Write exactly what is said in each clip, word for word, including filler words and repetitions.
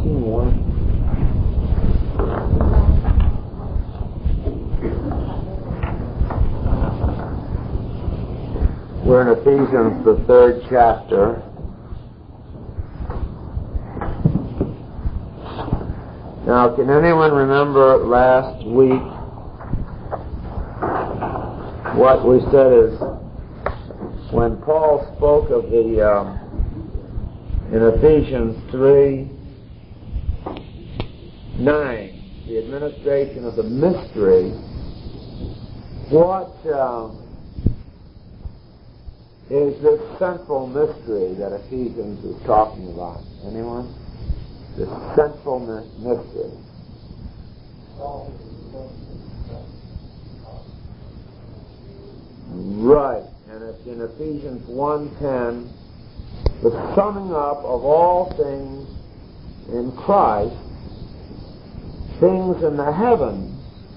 fourteen one. We're in Ephesians, the third chapter. Now, can anyone remember last week what we said is when Paul spoke of the, um, in Ephesians three nine, the administration of the mystery, what uh, is this central mystery that Ephesians is talking about? Anyone? The central mystery. Right, and it's in Ephesians one ten, the summing up of all things in Christ, things in the heavens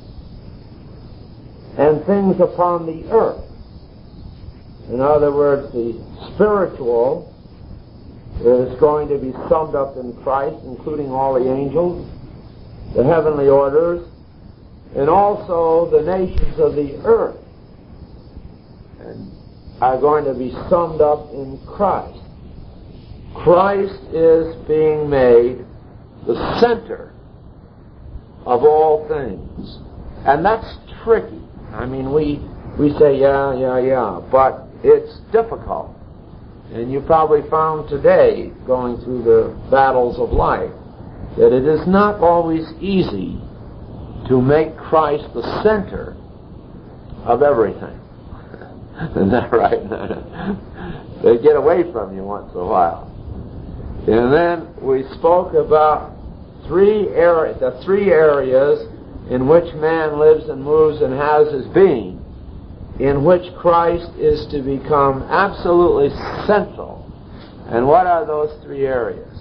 and things upon the earth. In other words, the spiritual is going to be summed up in Christ, including all the angels, the heavenly orders, and also the nations of the earth, and are going to be summed up in Christ. Christ is being made the center of all things. And that's tricky. I mean, we, we say, yeah, yeah, yeah, but it's difficult. And you probably found today, going through the battles of life, that it is not always easy to make Christ the center of everything. Isn't that right? They get away from you once in a while. And then we spoke about three areas, the three areas in which man lives and moves and has his being, in which Christ is to become absolutely central. And what are those three areas?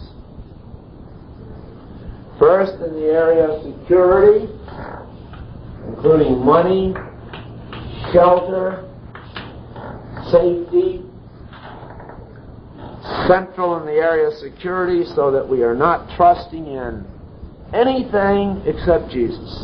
First, in the area of security, including money, shelter, safety. Central in the area of security, so that we are not trusting in anything except Jesus.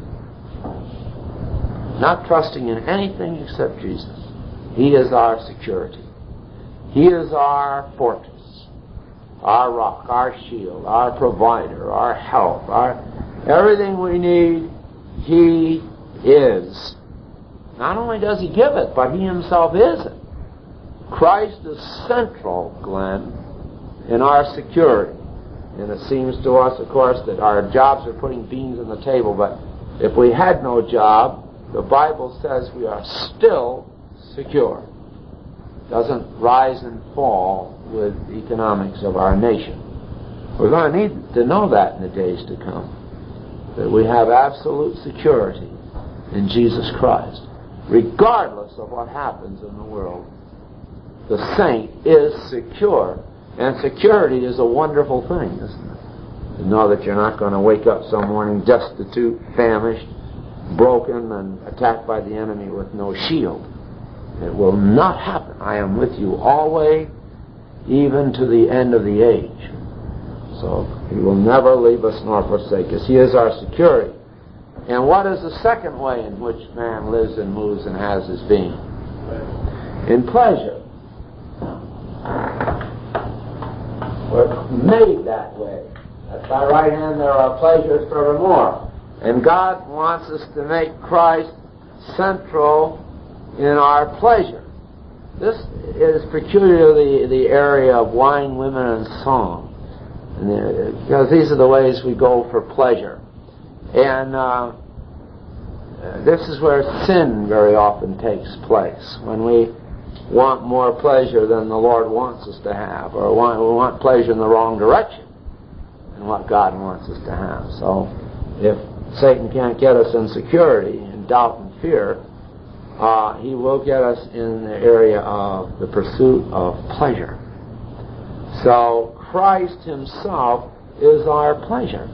Not trusting in anything except Jesus. He is our security. He is our fortress, our rock, our shield, our provider, our help, our everything we need. He is. Not only does He give it, but He Himself is it. Christ is central, Glenn, in our security. And it seems to us, of course, that our jobs are putting beans on the table, but if we had no job, the Bible says we are still secure. It doesn't rise and fall with the economics of our nation. We're going to need to know that in the days to come, that we have absolute security in Jesus Christ. Regardless of what happens in the world, the saint is secure. And security is a wonderful thing, isn't it? To know that you're not going to wake up some morning destitute, famished, broken, and attacked by the enemy with no shield. It will not happen. I am with you always, even to the end of the age. So He will never leave us nor forsake us. He is our security. And what is the second way in which man lives and moves and has his being? In pleasure. We're made that way. At thy right hand there are pleasures forevermore. And God wants us to make Christ central in our pleasure. This is peculiar to the, the area of wine, women, and song. And the, because these are the ways we go for pleasure. And uh, this is where sin very often takes place. When we want more pleasure than the Lord wants us to have, or want, we want pleasure in the wrong direction than what God wants us to have. So if Satan can't get us in security, in doubt and fear, uh, he will get us in the area of the pursuit of pleasure. So Christ Himself is our pleasure.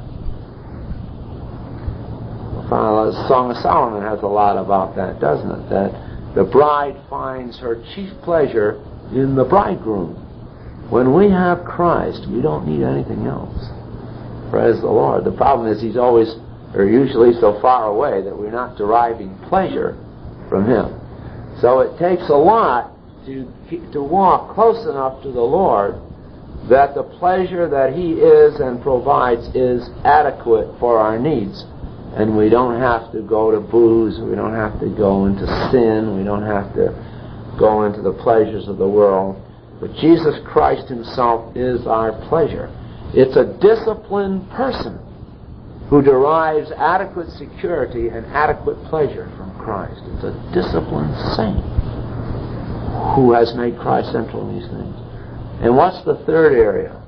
The Song of Solomon has a lot about that, doesn't it? That the bride finds her chief pleasure in the bridegroom. When we have Christ, we don't need anything else. Praise the Lord. The problem is he's always, or usually so far away that we're not deriving pleasure from him. So it takes a lot to to walk close enough to the Lord that the pleasure that he is and provides is adequate for our needs. And we don't have to go to booze, we don't have to go into sin, we don't have to go into the pleasures of the world. But Jesus Christ himself is our pleasure. It's a disciplined person who derives adequate security and adequate pleasure from Christ. It's a disciplined saint who has made Christ central in these things. And what's the third area?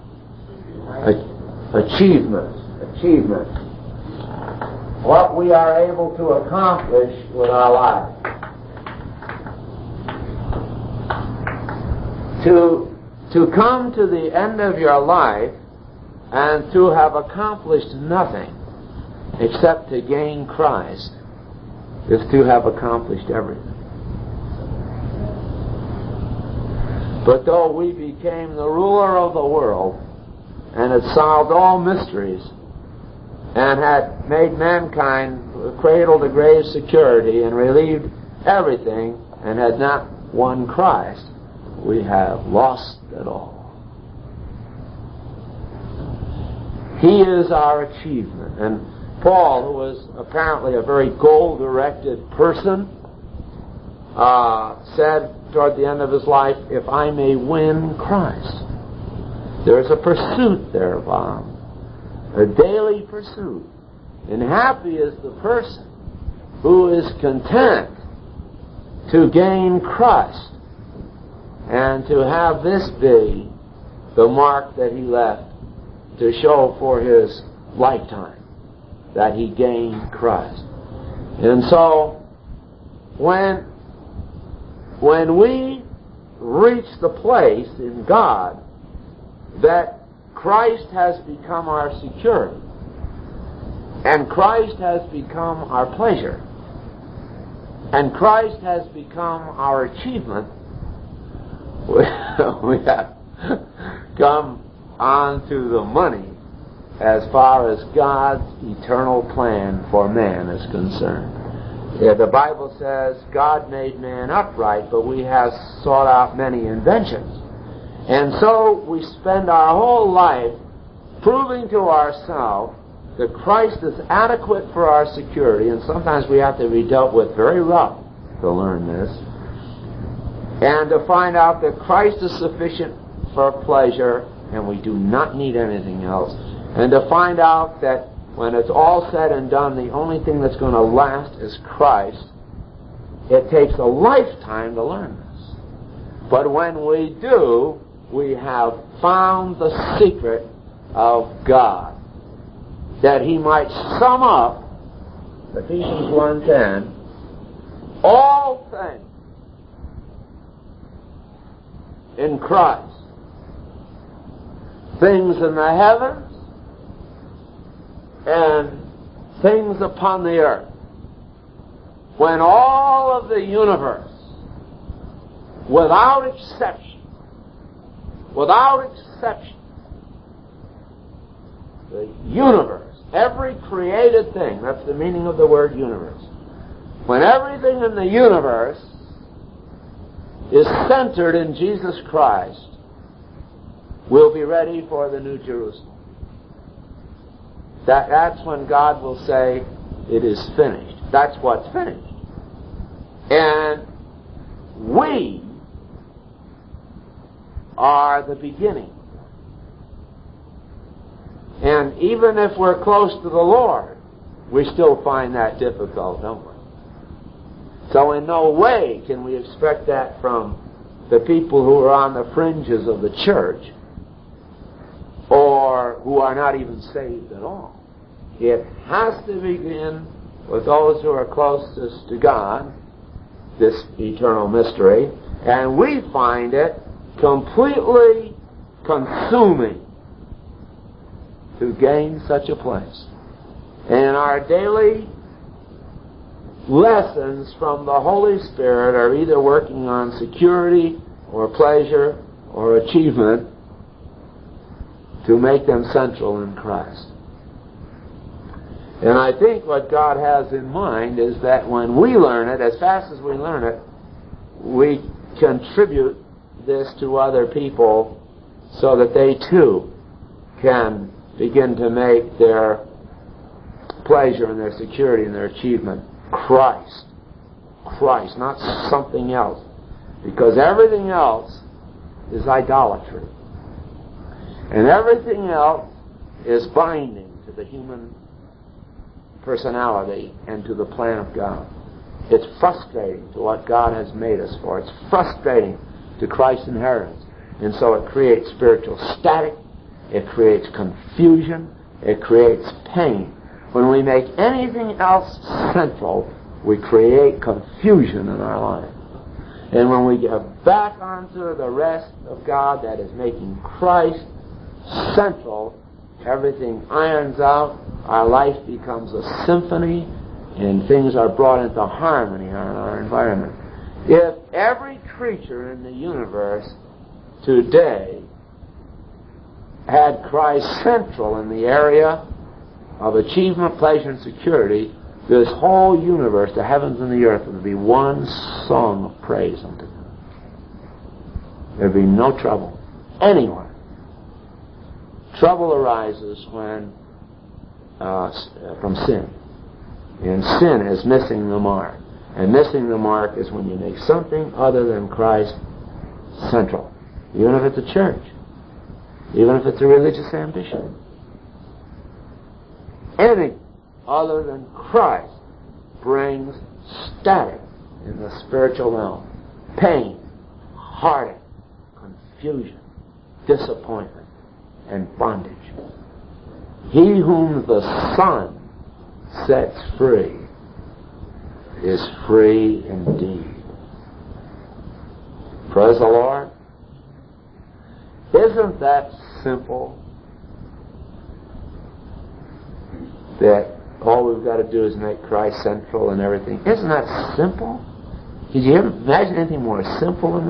Achievement. Achievement. What we are able to accomplish with our life. To, to come to the end of your life and to have accomplished nothing except to gain Christ is to have accomplished everything. But though we became the ruler of the world and had solved all mysteries and had made mankind cradle to grave security and relieved everything and had not won Christ, we have lost it all. He is our achievement. And Paul, who was apparently a very goal-directed person, uh, said toward the end of his life, if I may win Christ. There's a pursuit there, Bob. A daily pursuit. And happy is the person who is content to gain Christ and to have this be the mark that he left to show for his lifetime that he gained Christ. And so when when we reach the place in God that Christ has become our security and Christ has become our pleasure and Christ has become our achievement, we have come on to the money as far as God's eternal plan for man is concerned. Yeah, the Bible says God made man upright, but we have sought out many inventions. And so we spend our whole life proving to ourselves that Christ is adequate for our security, and sometimes we have to be dealt with very rough to learn this, and to find out that Christ is sufficient for pleasure and we do not need anything else, and to find out that when it's all said and done, the only thing that's going to last is Christ. It takes a lifetime to learn this. But when we do, we have found the secret of God, that he might sum up, Ephesians one ten, all things in Christ, things in the heavens and things upon the earth. When all of the universe, without exception, without exception, the universe, every created thing, that's the meaning of the word universe, when everything in the universe is centered in Jesus Christ, we'll be ready for the New Jerusalem. That, that's when God will say, it is finished. That's what's finished. And we are the beginning. And even if we're close to the Lord, we still find that difficult, don't we? So in no way can we expect that from the people who are on the fringes of the church, or who are not even saved at all. It has to begin with those who are closest to God, this eternal mystery, and we find it completely consuming to gain such a place. And our daily lessons from the Holy Spirit are either working on security or pleasure or achievement to make them central in Christ. And I think what God has in mind is that when we learn it, as fast as we learn it, we contribute this to other people so that they too can begin to make their pleasure and their security and their achievement Christ. Christ, not something else. Because everything else is idolatry. And everything else is binding to the human personality and to the plan of God. It's frustrating to what God has made us for. It's frustrating to Christ's inheritance. And so it creates spiritual static. It creates confusion. It creates pain. When we make anything else central, we create confusion in our life. And when we get back onto the rest of God that is making Christ central, everything irons out, our life becomes a symphony, and things are brought into harmony in our environment. If every creature in the universe today had Christ central in the area of achievement, pleasure, and security, this whole universe, the heavens and the earth, would be one song of praise unto Him. There'd be no trouble anywhere. Trouble arises when uh, from sin. And sin is missing the mark. And missing the mark is when you make something other than Christ central. Even if it's a church. Even if it's a religious ambition. Anything other than Christ brings static in the spiritual realm. Pain, heartache, confusion, disappointment, and bondage. He whom the Son sets free is free indeed. Praise the Lord. Isn't that simple? That all we've got to do is make Christ central and everything. Isn't that simple? Did you ever imagine anything more simple than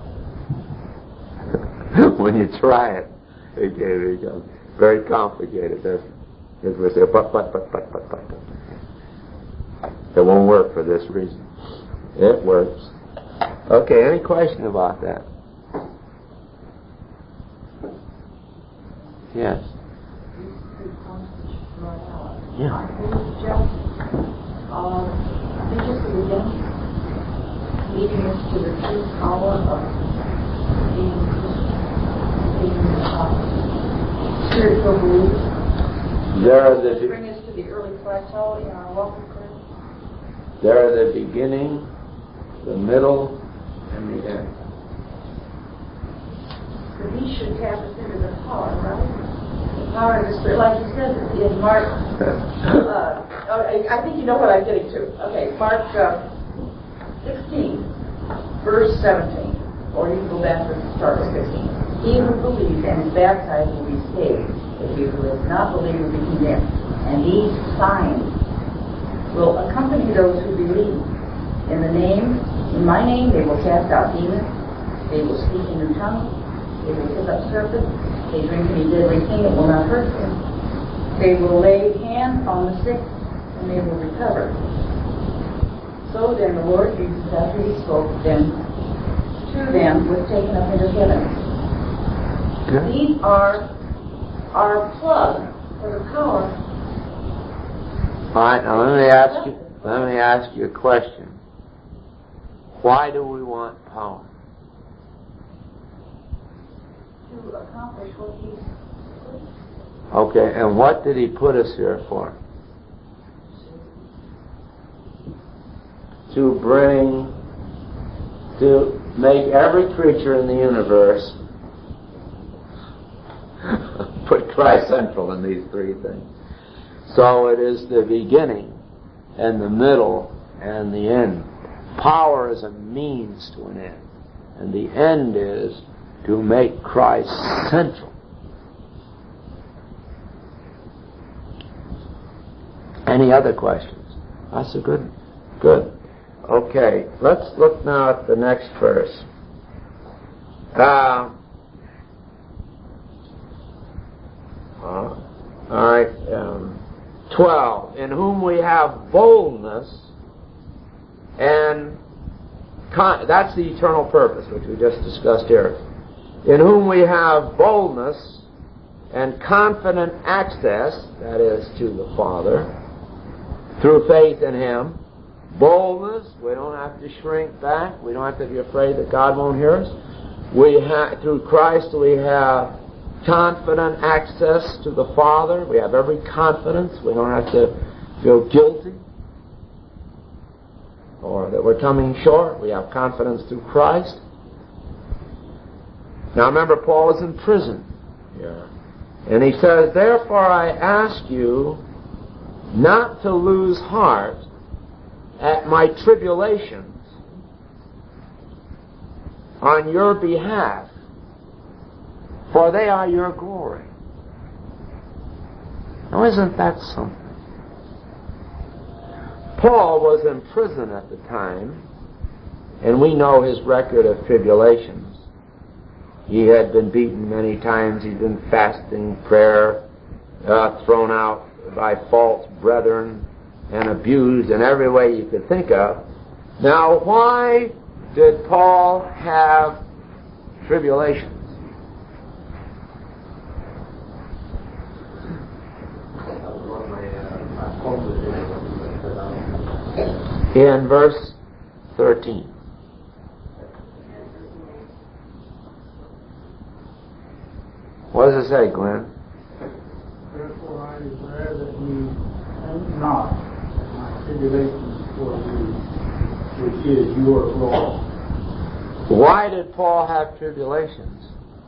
that? When you try it, it becomes very complicated, doesn't it? Because we say, but, but, but, but, but, but. It won't work for this reason. It works. Okay, any question about that? Yes. Yeah. I think it's just, uh, I think it's the beginning, leading us to the true power of being Christian, being uh, spiritual believers. There are the Just bring us to the early plateau in our walk with Christ. There are the beginning, the middle, and the end. So these should tap us into the power, right? Power of the Spirit, like you said in Mark, uh, oh, I think you know what I'm getting to. Okay, Mark uh, sixteen, verse seventeen, or you can go back to the start of sixteen. He who believes and is baptized will be saved, but he who does not believe will be condemned. And these signs will accompany those who believe. In the name, in my name, they will cast out demons, they will speak in new tongues, they will pick up serpents, they drink any deadly thing that will not hurt them. They will lay hands on the sick and they will recover. So then the Lord Jesus, after He spoke them to them, was taken up into heaven. Okay. These are our plug for the power. All right, now let me ask you. Let me ask you a question. Why do we want power? To accomplish what He's put. Okay, and what did He put us here for? To bring, to make every creature in the universe put Christ central in these three things. So it is the beginning and the middle and the end. Power is a means to an end. And the end is to make Christ central. Any other questions? That's a good, good. Okay, let's look now at the next verse. Uh, twelve, in whom we have boldness and con- that's the eternal purpose, which we just discussed here. In whom we have boldness and confident access, that is, to the Father, through faith in Him. Boldness, we don't have to shrink back. We don't have to be afraid that God won't hear us. We ha- through Christ we have confident access to the Father. We have every confidence. We don't have to feel guilty or that we're coming short. We have confidence through Christ. Now remember, Paul is in prison here. And he says, therefore I ask you not to lose heart at my tribulations on your behalf, for they are your glory. Now isn't that something? Paul was in prison at the time, and we know his record of tribulations. He had been beaten many times. He'd been fasting, prayer, uh, thrown out by false brethren, and abused in every way you could think of. Now, why did Paul have tribulations? In verse thirteen. What does it say, Glenn? Therefore I desire that ye think not that my tribulations for you, which is your glory. Why did Paul have tribulations?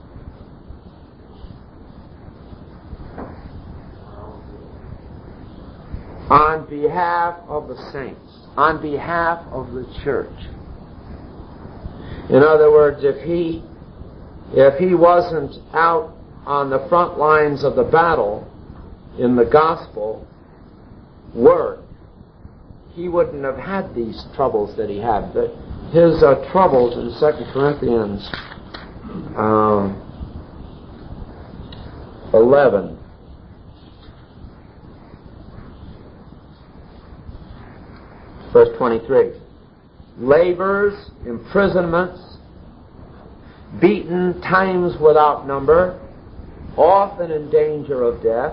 On behalf of the saints, on behalf of the church. In other words, if he if he wasn't out on the front lines of the battle in the gospel work, he wouldn't have had these troubles that he had. But his uh, troubles in Second Corinthians um, eleven. Verse twenty-three. Labors, imprisonments, beaten times without number, often in danger of death.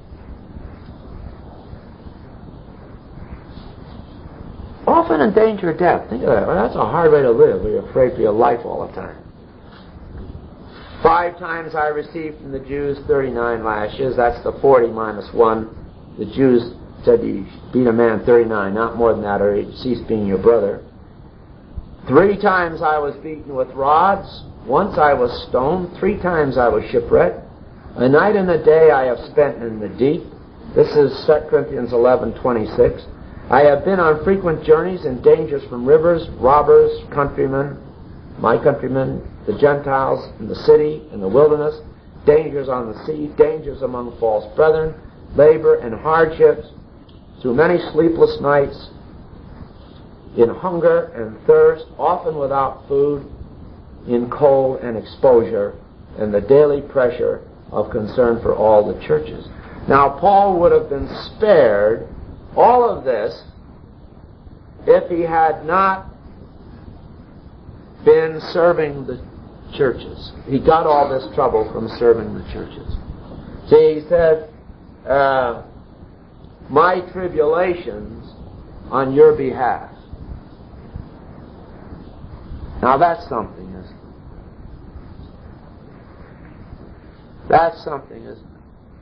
Often in danger of death. Think of that. Well, that's a hard way to live. You're afraid for your life all the time. Five times I received from the Jews thirty-nine lashes. That's the forty minus one. The Jews said you beat a man thirty-nine, not more than that, or he'd cease being your brother. Three times I was beaten with rods. Once I was stoned. Three times I was shipwrecked. A night and a day I have spent in the deep. This is Second Corinthians eleven twenty-six. I have been on frequent journeys in dangers from rivers, robbers, countrymen, my countrymen, the Gentiles, in the city, in the wilderness, dangers on the sea, dangers among false brethren, labor and hardships, through many sleepless nights, in hunger and thirst, often without food, in cold and exposure, and the daily pressure of concern for all the churches. Now, Paul would have been spared all of this if he had not been serving the churches. He got all this trouble from serving the churches. See, he said, uh, my tribulations on your behalf. Now that's something, isn't it? That's something, isn't it?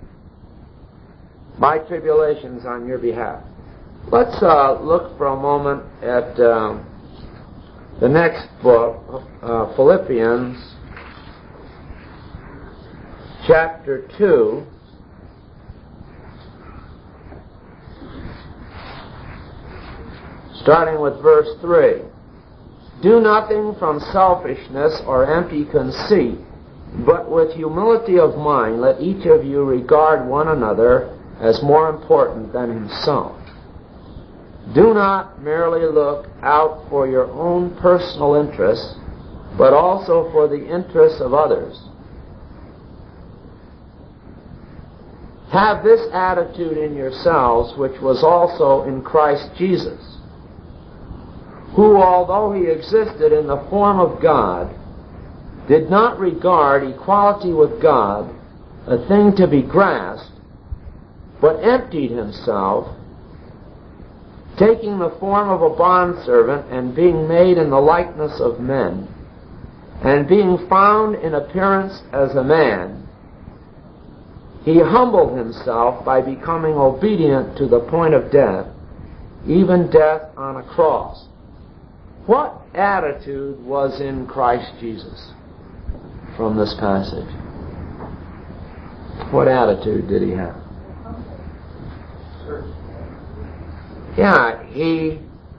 My tribulations on your behalf. Let's uh, look for a moment at uh, the next book, uh, Philippians, chapter two. Starting with verse three. Do nothing from selfishness or empty conceit, but with humility of mind let each of you regard one another as more important than himself. Do not merely look out for your own personal interests, but also for the interests of others. Have this attitude in yourselves, which was also in Christ Jesus, who, although he existed in the form of God, did not regard equality with God a thing to be grasped, but emptied himself, taking the form of a bondservant, and being made in the likeness of men, and being found in appearance as a man, he humbled himself by becoming obedient to the point of death, even death on a cross. What attitude was in Christ Jesus from this passage? What attitude did he have? Yeah, he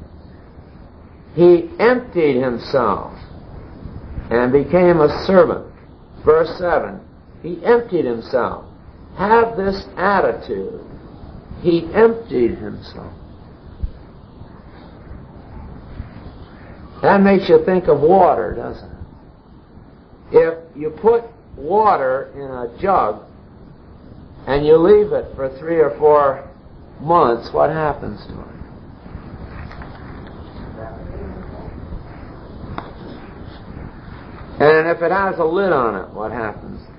he emptied himself and became a servant. Verse seven, he emptied himself. Have this attitude. He emptied himself. That makes you think of water, doesn't it? If you put water in a jug and you leave it for three or four months, what happens to it? And if it has a lid on it, what happens to it?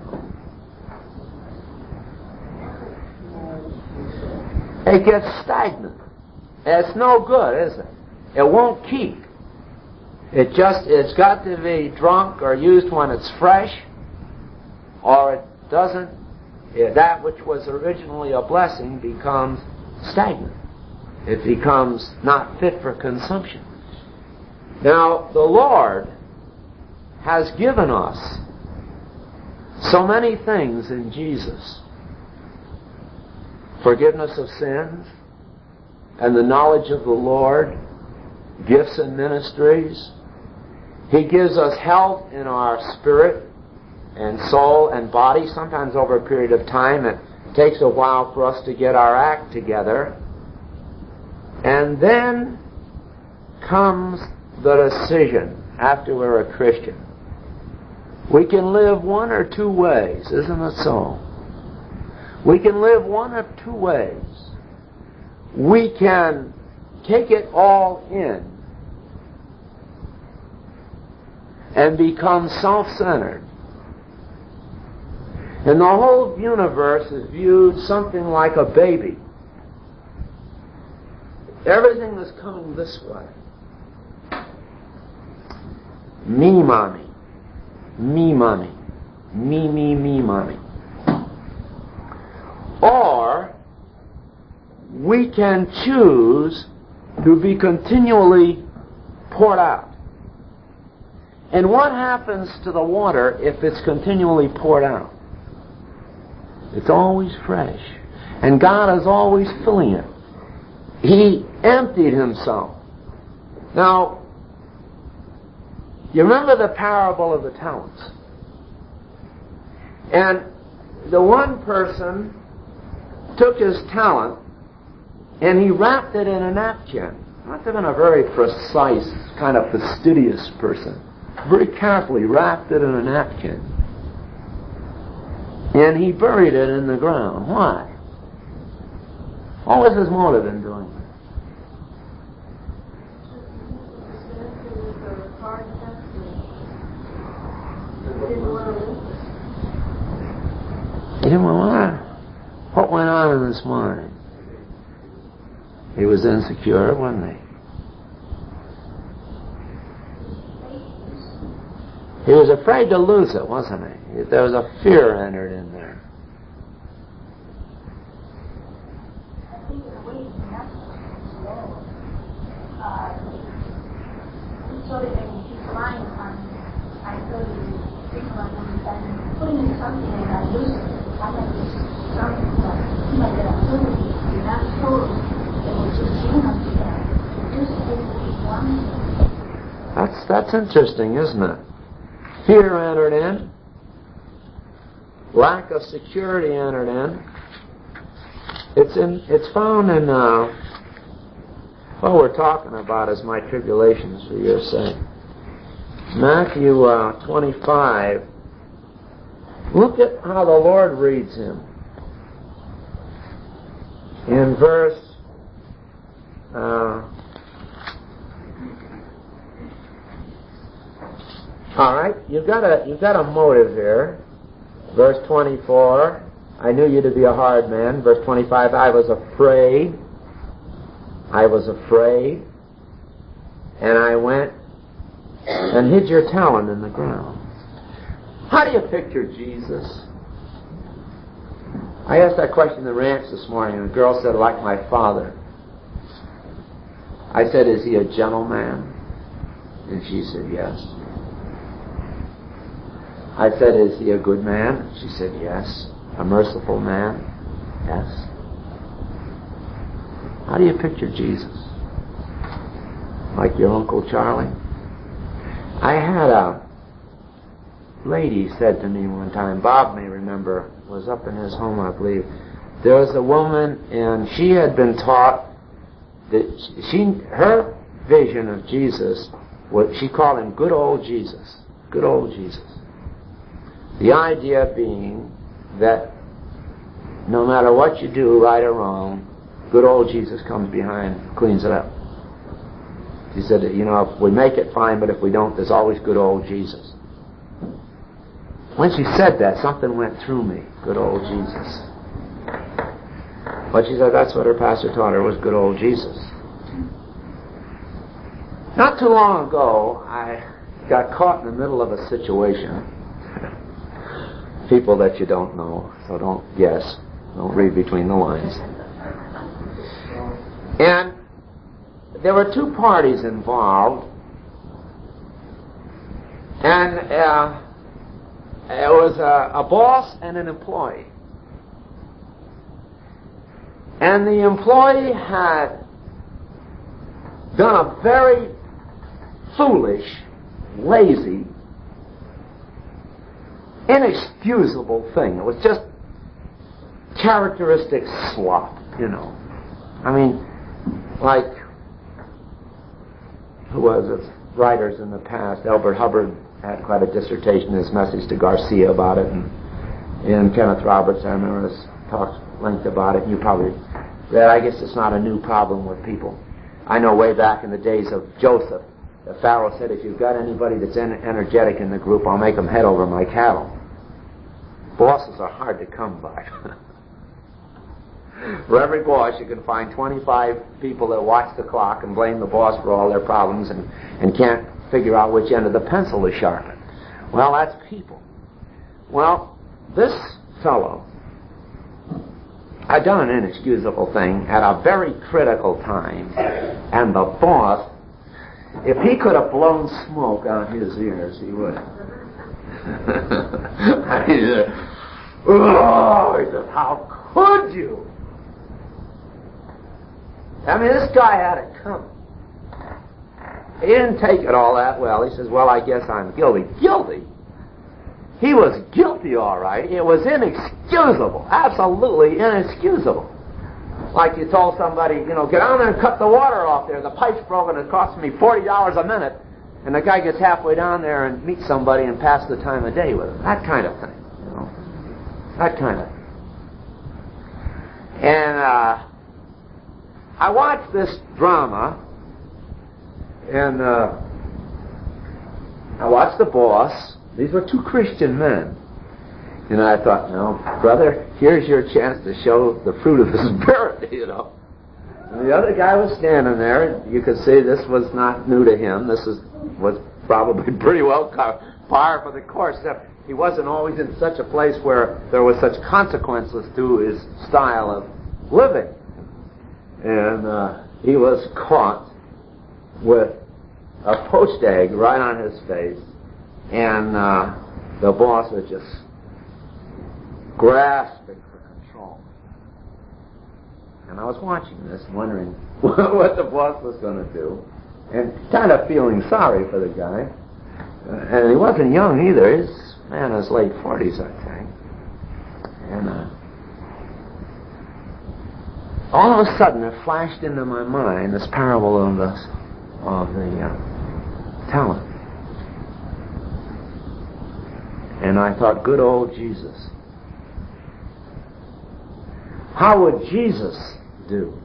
It gets stagnant. It's no good, is it? It won't keep. It just, it's got to be drunk or used when it's fresh, or it doesn't, that which was originally a blessing becomes stagnant. It becomes not fit for consumption. Now, the Lord has given us so many things in Jesus. Forgiveness of sins, and the knowledge of the Lord, gifts and ministries. He gives us health in our spirit and soul and body. Sometimes over a period of time it takes a while for us to get our act together. And then comes the decision after we're a Christian. We can live one or two ways, isn't it so? We can live one of two ways. We can take it all in and become self-centered. And the whole universe is viewed something like a baby. Everything is coming this way. Me, mommy. Me, mommy. Me, me, me, mommy. Or we can choose to be continually poured out. And what happens to the water if it's continually poured out? It's always fresh. And God is always filling it. He emptied himself. Now, you remember the parable of the talents? And the one person took his talent and he wrapped it in a napkin. Must have been a very precise, kind of fastidious person. Very carefully wrapped it in a napkin. And he buried it in the ground. Why? What was his motive in doing that? He didn't want to. What went on in his mind? He was insecure, wasn't he? He was afraid to lose it, wasn't he? There was a fear entered in there. I think in a way it's natural. Uh, so that in his mind, um, I thought he was thinking about and putting in something and I lose it. I had this something that he might get a ability to not show it was just human to that. Just one. That's that's interesting, isn't it? Fear entered in. Lack of security entered in. It's in. It's found in. Uh, what we're talking about is my tribulations for your sake. Matthew uh, twenty-five. Look at how the Lord reads him. in verse uh, all right, you've got a you've got a motive here. Verse twenty-four, I knew you to be a hard man. Verse twenty-five, I was afraid. I was afraid. And I went and hid your talent in the ground. How do you picture Jesus? I asked that question in the ranch this morning, and the girl said, like my father. I said, is he a gentleman? And she said, yes. I said, is he a good man? She said, yes. A merciful man? Yes. How do you picture Jesus? Like your Uncle Charlie? I had a lady said to me one time, Bob may remember, was up in his home, I believe. There was a woman, and she had been taught that she, her vision of Jesus, what she called him good old Jesus. Good old Jesus. The idea being that no matter what you do, right or wrong, good old Jesus comes behind, cleans it up. She said, you know, if we make it, fine, but if we don't, there's always good old Jesus. When she said that, something went through me, good old Jesus. But she said that's what her pastor taught her, was good old Jesus. Not too long ago, I got caught in the middle of a situation. People that you don't know, so don't guess. Don't read between the lines. And there were two parties involved, and uh, it was a, a boss and an employee. And the employee had done a very foolish, lazy, inexcusable thing. It was just characteristic slop, you know. I mean, like, who was it? Writers in the past. Elbert Hubbard had quite a dissertation in his message to Garcia about it, and, and Kenneth Roberts, I remember, has talked length about it, and you probably read. I guess it's not a new problem with people. I know way back in the days of Joseph, the Pharaoh said, if you've got anybody that's energetic in the group, I'll make them head over my cattle. Bosses are hard to come by. For every boss, you can find twenty-five people that watch the clock and blame the boss for all their problems and, and can't figure out which end of the pencil to sharpen. Well, that's people. Well, this fellow had done an inexcusable thing at a very critical time, and the boss, if he could have blown smoke out his ears, he would have. I mean, oh, he said, how could you? I mean, this guy had it coming. He didn't take it all that well. He says, well, I guess I'm guilty. Guilty? He was guilty, all right. It was inexcusable. Absolutely inexcusable. Like you told somebody, you know, get on there and cut the water off there. The pipe's broken. It costs me forty dollars a minute. And the guy gets halfway down there and meets somebody and passes the time of day with him. That kind of thing, you know. That kind of thing. And uh, I watched this drama, and uh, I watched the boss. These were two Christian men. And I thought, no, brother, here's your chance to show the fruit of the Spirit, you know. And the other guy was standing there. You could see this was not new to him. This is, was probably pretty well par for the course. He wasn't always in such a place where there was such consequences to his style of living. And uh, he was caught with a poached egg right on his face. And uh, the boss was just grasping for control. And I was watching this, wondering what the boss was going to do, and kind of feeling sorry for the guy. Uh, and he wasn't young either. He's, man, in his late forties, I think. And uh, all of a sudden, it flashed into my mind this parable of the, of the uh, talent. And I thought, good old Jesus. How would Jesus do.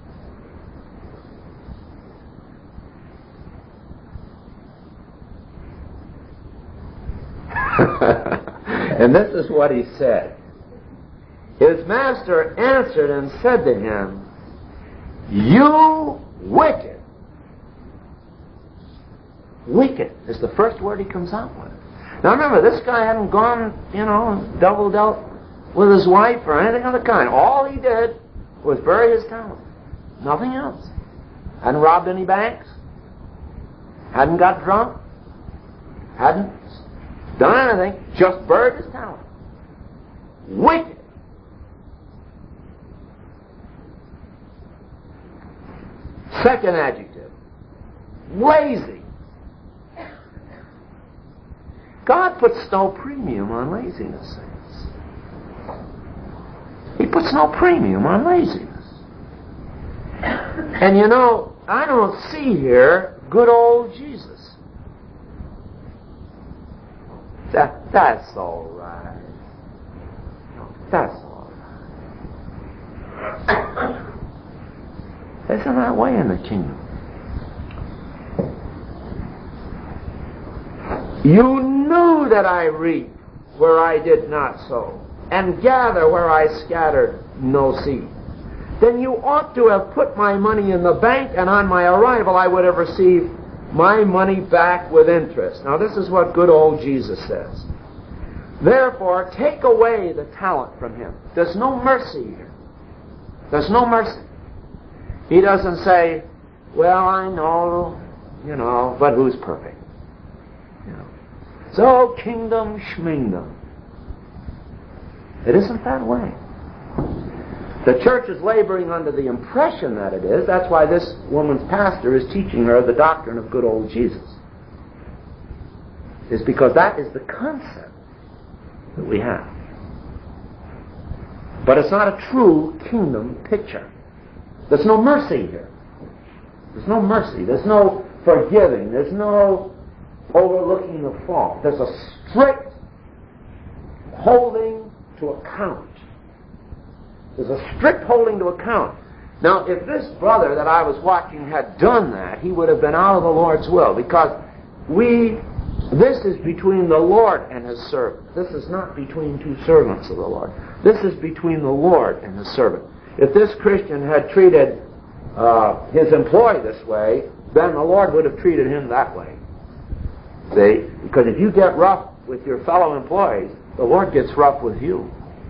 And this is what he said. His master answered and said to him, "You wicked." Wicked is the first word he comes out with. Now remember, this guy hadn't gone, you know, double dealt with his wife or anything of the kind. All he did was bury his talent. Nothing else. Hadn't robbed any banks. Hadn't got drunk. Hadn't done anything. Just buried his talent. Wicked. Second adjective. Lazy. God puts no premium on laziness, saints. He puts no premium on laziness. And you know, I don't see here good old Jesus. That, that's all right. That's all right. Isn't that way in the kingdom? You knew that I reap where I did not sow, and gather where I scattered no seed. Then you ought to have put my money in the bank, and on my arrival I would have received my money back with interest. Now this is what good old Jesus says. Therefore, take away the talent from him. There's no mercy here. There's no mercy. He doesn't say, well, I know, you know, but who's perfect? You know. So, kingdom schmingdom. It isn't that way. The church is laboring under the impression that it is. That's why this woman's pastor is teaching her the doctrine of good old Jesus. It's because that is the concept that we have. But it's not a true kingdom picture. There's no mercy here. There's no mercy. There's no forgiving. There's no overlooking the fault. There's a strict holding to account. There's a strict holding to account. Now, if this brother that I was watching had done that, he would have been out of the Lord's will, because we, this is between the Lord and his servant. This is not between two servants of the Lord. This is between the Lord and his servant. If this Christian had treated uh, his employee this way, then the Lord would have treated him that way. See? Because if you get rough with your fellow employees, the Lord gets rough with you.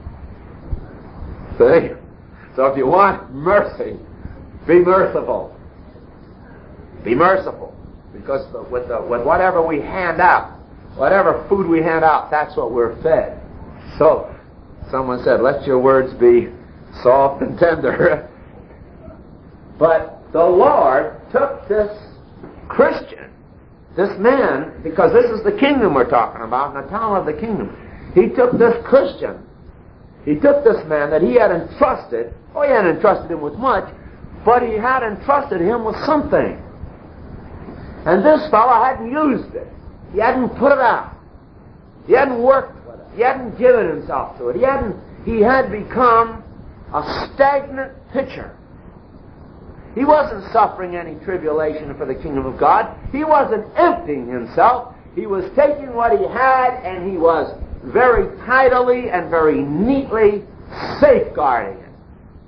See? So if you want mercy, be merciful. Be merciful. Because the, with, the, with whatever we hand out, whatever food we hand out, that's what we're fed. So, someone said, let your words be soft and tender. But the Lord took this Christian, this man, because this is the kingdom we're talking about, the town of the kingdom. He took this Christian, he took this man that he had entrusted. Oh, he hadn't entrusted him with much, but he had entrusted him with something. And this fellow hadn't used it. He hadn't put it out. He hadn't worked with it. He hadn't given himself to it. He hadn't. He had become a stagnant pitcher. He wasn't suffering any tribulation for the kingdom of God. He wasn't emptying himself. He was taking what he had, and he was very tidily and very neatly safeguarding it.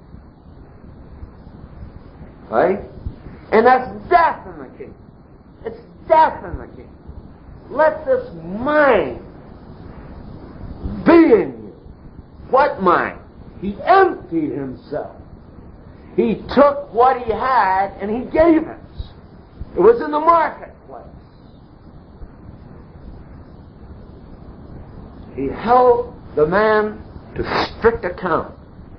Right? And that's death in the kingdom. It's death in the kingdom. Let this mind be in you. What mind? He emptied himself. He took what he had and he gave it. It was in the marketplace. He held the man to strict account.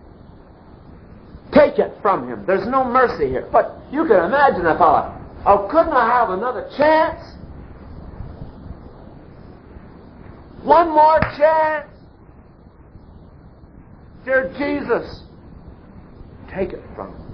Take it from him. There's no mercy here. But you can imagine a fellow. Oh, couldn't I have another chance? One more chance? Dear Jesus, take it from him.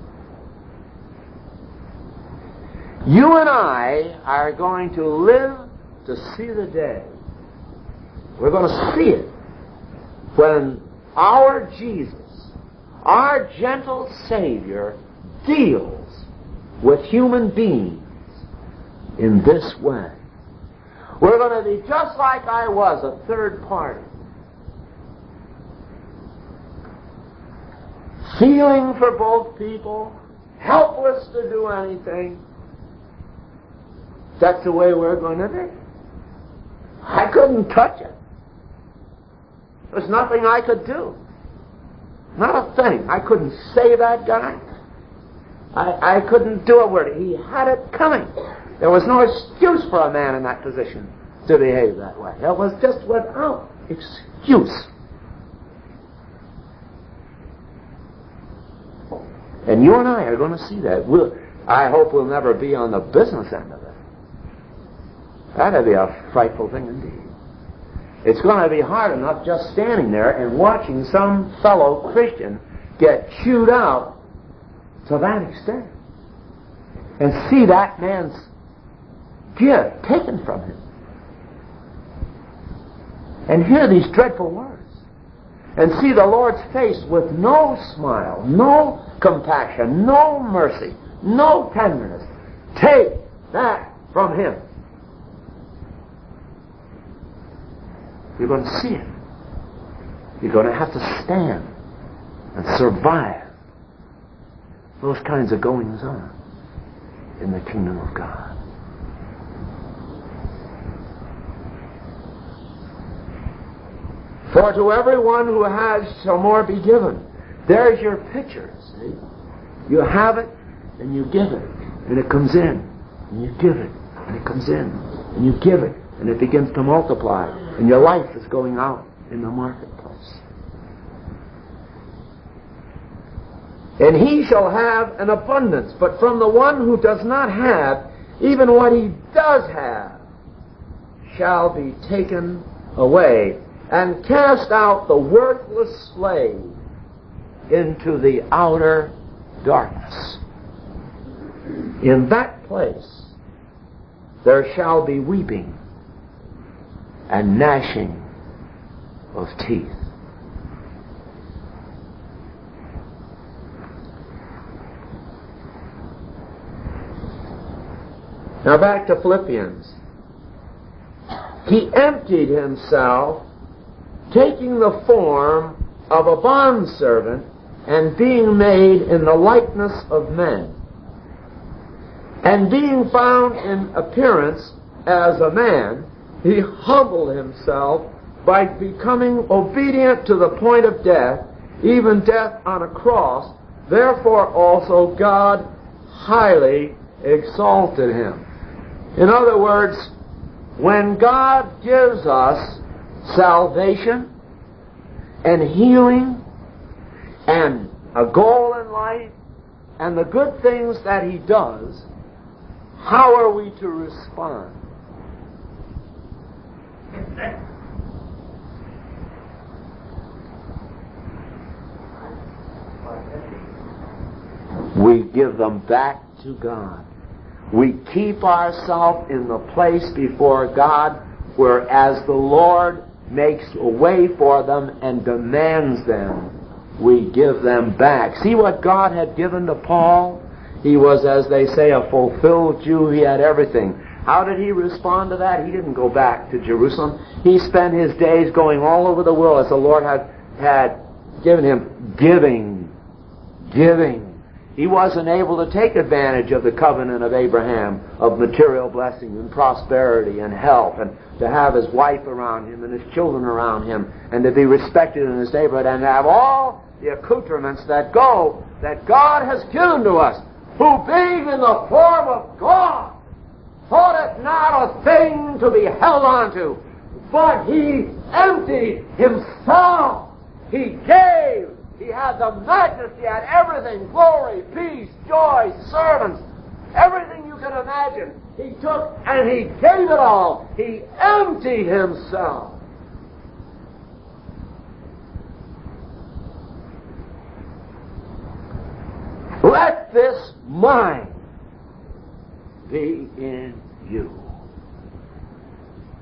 You and I are going to live to see the day. We're going to see it when our Jesus, Our gentle Savior deals with human beings in this way. We're going to be just like I was, a third party. Feeling for both people, helpless to do anything. That's the way we're going to be. I couldn't touch it. There's nothing I could do. Not a thing. I couldn't save that guy. I, I couldn't do a word. He had it coming. There was no excuse for a man in that position to behave that way. It was just without excuse. And you and I are going to see that. We'll, I hope we'll never be on the business end of it. That'd be a frightful thing indeed. It's going to be hard enough just standing there and watching some fellow Christian get chewed out to that extent. And see that man's gift taken from him. And hear these dreadful words. And see the Lord's face with no smile, no compassion, no mercy, no tenderness. Take that from him. You're going to see it. You're going to have to stand and survive those kinds of goings on in the kingdom of God. For to everyone who has shall more be given. There's your picture, see? You have it, and you give it, and it comes in, and you give it, and it comes in, and you give it, and it begins to multiply, and your life is going out in the marketplace. And he shall have an abundance, but from the one who does not have, even what he does have shall be taken away, and cast out the worthless slave into the outer darkness. In that place there shall be weeping and gnashing of teeth. Now back to Philippians. He emptied himself, taking the form of a bondservant and being made in the likeness of men. And being found in appearance as a man, he humbled himself by becoming obedient to the point of death, even death on a cross. Therefore also God highly exalted him. In other words, when God gives us salvation and healing and a goal in life and the good things that he does, how are we to respond? We give them back to God. We keep ourselves in the place before God where as the Lord makes a way for them and demands them, we give them back. See what God had given to Paul? He was, as they say, a fulfilled Jew. He had everything. How did he respond to that? He didn't go back to Jerusalem. He spent his days going all over the world as the Lord had, had given him, giving, giving. He wasn't able to take advantage of the covenant of Abraham, of material blessing and prosperity and health, and to have his wife around him and his children around him, and to be respected in his neighborhood, and to have all the accoutrements that go, that God has given to us, who being in the form of God, thought it not a thing to be held on to, but he emptied himself. He gave. He had the majesty, he had everything, glory, peace, joy, servants, everything you can imagine. He took and he gave it all. He emptied himself. Let this mind be in you.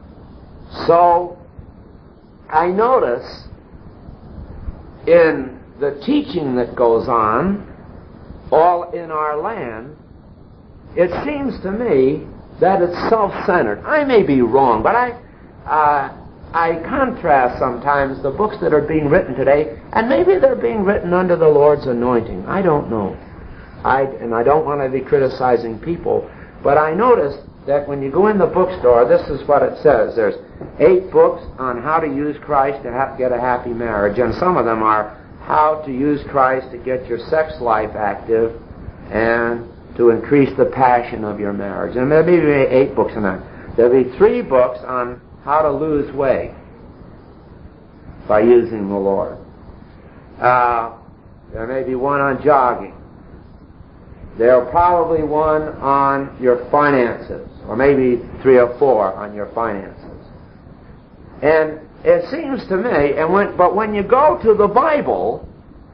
So, I notice in the teaching that goes on all in our land, it seems to me that it's self-centered. I may be wrong, but I uh, I contrast sometimes the books that are being written today, and maybe they're being written under the Lord's anointing. I don't know. I, and I don't want to be criticizing people, but I notice that when you go in the bookstore, this is what it says. There's eight books on how to use Christ to ha- get a happy marriage, and some of them are how to use Christ to get your sex life active and to increase the passion of your marriage. And there may be eight books on that. There'll be three books on how to lose weight by using the Lord. Uh, there may be one on jogging. There'll probably one on your finances, or maybe three or four on your finances. And it seems to me, and when, but when you go to the Bible,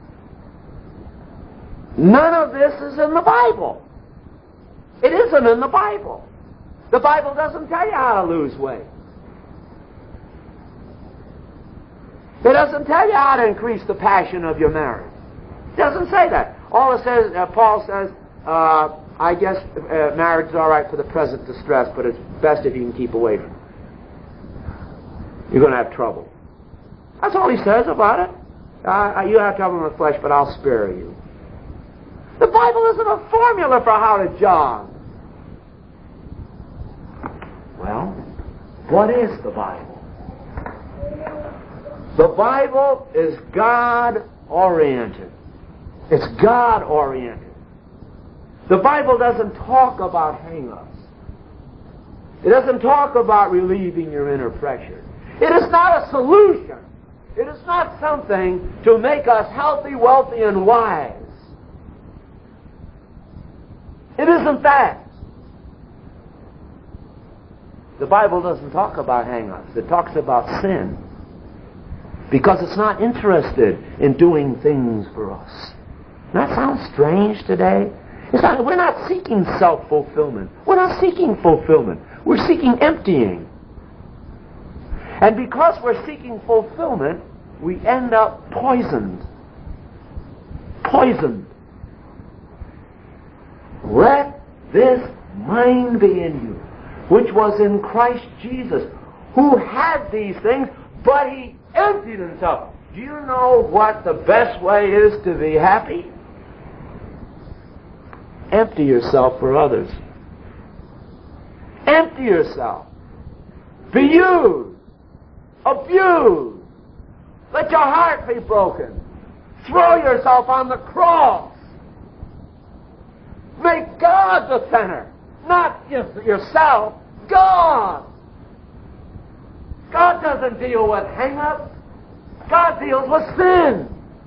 none of this is in the Bible. It isn't in the Bible. The Bible doesn't tell you how to lose weight. It doesn't tell you how to increase the passion of your marriage. It doesn't say that. All it says, uh, Paul says, uh, I guess uh, marriage is all right for the present distress, but it's best if you can keep away from it. You're going to have trouble. That's all he says about it. Uh, you have trouble in the flesh, but I'll spare you. The Bible isn't a formula for how to jog. Well, what is the Bible? The Bible is God-oriented. It's God-oriented. The Bible doesn't talk about hang-ups. It doesn't talk about relieving your inner pressure. It is not a solution. It is not something to make us healthy, wealthy, and wise. It isn't that. The Bible doesn't talk about hang-ups. It talks about sin. Because it's not interested in doing things for us. Doesn't that sound strange today? It's not, we're not seeking self-fulfillment. We're not seeking fulfillment. We're seeking emptying. And because we're seeking fulfillment, we end up poisoned. Poisoned. Let this mind be in you, which was in Christ Jesus, who had these things, but he emptied himself. Do you know what the best way is to be happy? Empty yourself for others. Empty yourself. Be used. Abused. Let your heart be broken. Throw yourself on the cross. Make God the center. Not yourself. God. God doesn't deal with hang-ups. God deals with sin.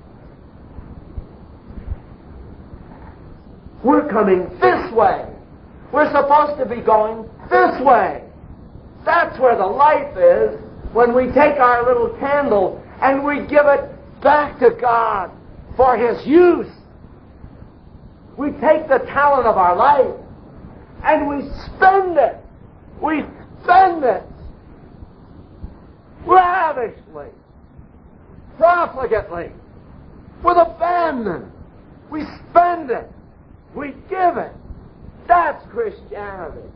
We're coming this way. We're supposed to be going this way. That's where the life is when we take our little candle and we give it back to God for His use. We take the talent of our life and we spend it. We spend it lavishly, profligately, with abandon. We spend it. We give it. That's Christianity.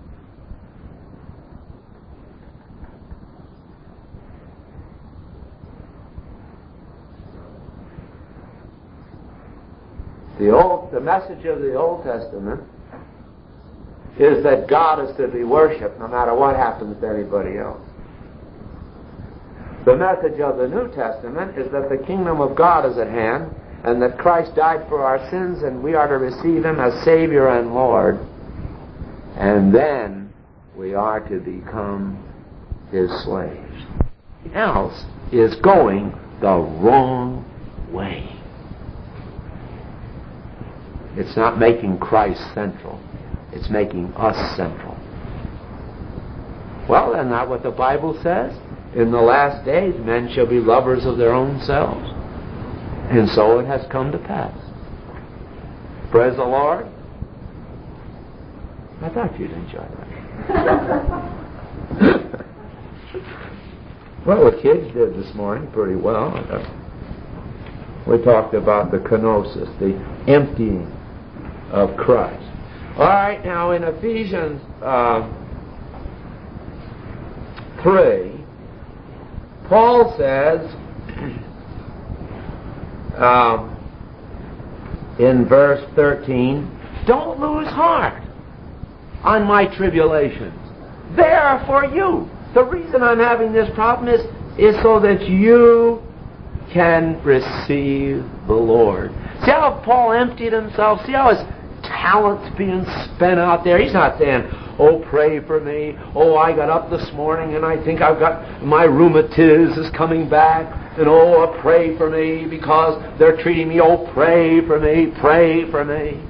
The old, the message of the Old Testament is that God is to be worshipped no matter what happens to anybody else. The message of the New Testament is that the kingdom of God is at hand and that Christ died for our sins and we are to receive Him as Savior and Lord. And then we are to become His slaves. Else is going the wrong way. It's not making Christ central. It's making us central. Well, isn't that what the Bible says? In the last days, men shall be lovers of their own selves. And so it has come to pass. Praise the Lord. I thought you'd enjoy that. Well, the kids did this morning pretty well. We talked about the kenosis, the emptying of Christ. All right, now in Ephesians uh, three, Paul says um, in verse thirteen, don't lose heart on my tribulations. They are for you. The reason I'm having this problem is, is so that you can receive the Lord. See how Paul emptied himself? See how his talent's being spent out there? He's not saying, oh, pray for me. Oh, I got up this morning and I think I've got my rheumatiz is coming back. And oh, pray for me because they're treating me. Oh, pray for me. Pray for me.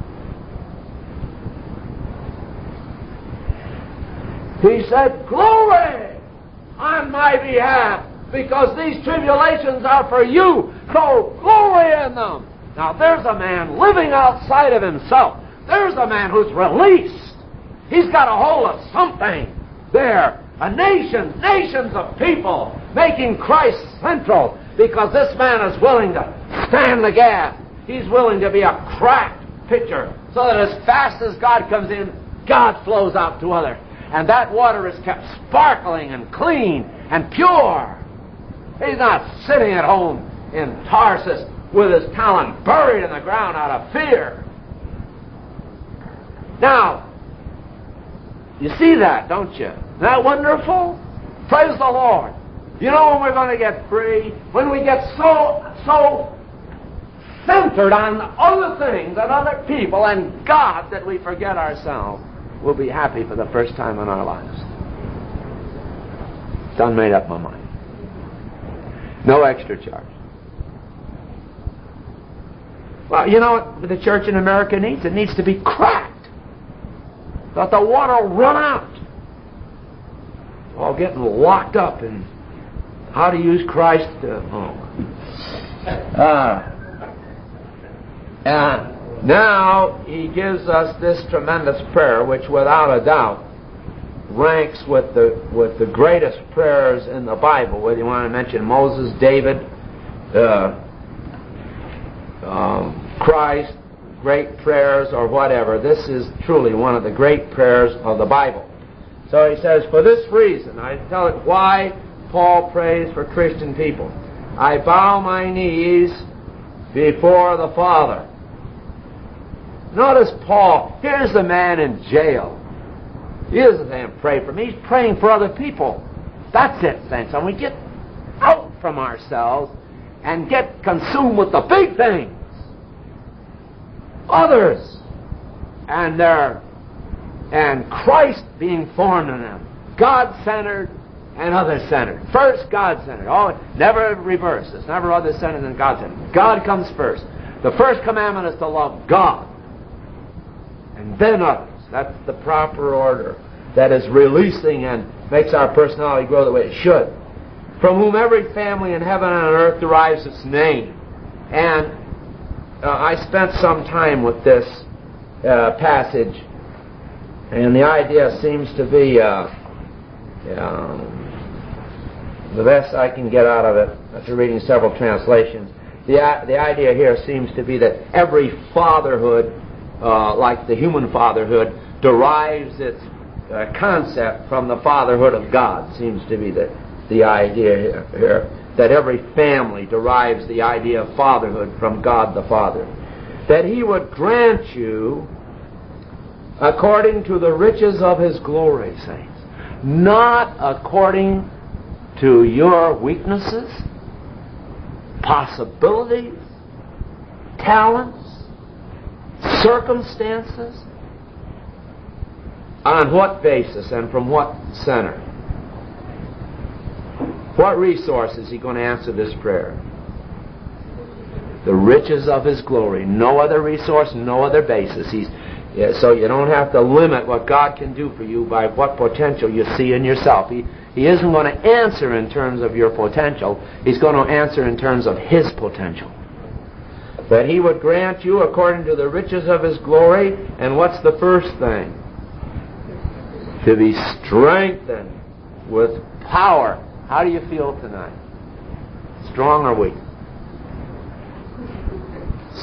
He said, glory on my behalf, because these tribulations are for you, so glory in them. Now there's a man living outside of himself. There's a man who's released. He's got a hold of something there. A nation, nations of people making Christ central, because this man is willing to stand the gap. He's willing to be a cracked pitcher, so that as fast as God comes in, God flows out to others. And that water is kept sparkling and clean and pure. He's not sitting at home in Tarsus with his talent buried in the ground out of fear. Now, you see that, don't you? Isn't that wonderful? Praise the Lord. You know when we're going to get free? When we get so, so centered on other things and other people and God that we forget ourselves. We'll be happy for the first time in our lives. Done made up my mind. No extra charge. Well, you know what the church in America needs? It needs to be cracked. That the water will run out. All getting locked up in how to use Christ. Uh, oh. uh, uh, Now, he gives us this tremendous prayer, which without a doubt ranks with the with the greatest prayers in the Bible. Whether you want to mention Moses, David, uh, um, Christ, great prayers, or whatever, this is truly one of the great prayers of the Bible. So he says, for this reason, I tell it why Paul prays for Christian people. I bow my knees before the Father. Notice Paul, here's the man in jail. He isn't saying pray for me, he's praying for other people. That's it, saints. And we get out from ourselves and get consumed with the big things. Others. And their and Christ being formed in them. God-centered and other-centered. First, God-centered. Oh, never reverse. It's never other-centered than God-centered. God comes first. The first commandment is to love God. And then others. That's the proper order that is releasing and makes our personality grow the way it should. From whom every family in heaven and on earth derives its name. And uh, I spent some time with this uh, passage, and the idea seems to be uh, um, the best I can get out of it after reading several translations. The, the idea here seems to be that every fatherhood, Uh, like the human fatherhood, derives its uh, concept from the fatherhood of God. Seems to be the, the idea here, here. That every family derives the idea of fatherhood from God the Father. That He would grant you according to the riches of His glory, saints. Not according to your weaknesses, possibilities, talents, circumstances. On what basis and from what center? What resource is he going to answer this prayer? The riches of His glory. No other resource, no other basis. He's, yeah, so you don't have to limit what God can do for you by what potential you see in yourself. He, he isn't going to answer in terms of your potential. He's going to answer in terms of His potential. That He would grant you according to the riches of His glory. And what's the first thing? To be strengthened with power. How do you feel tonight? Strong or weak?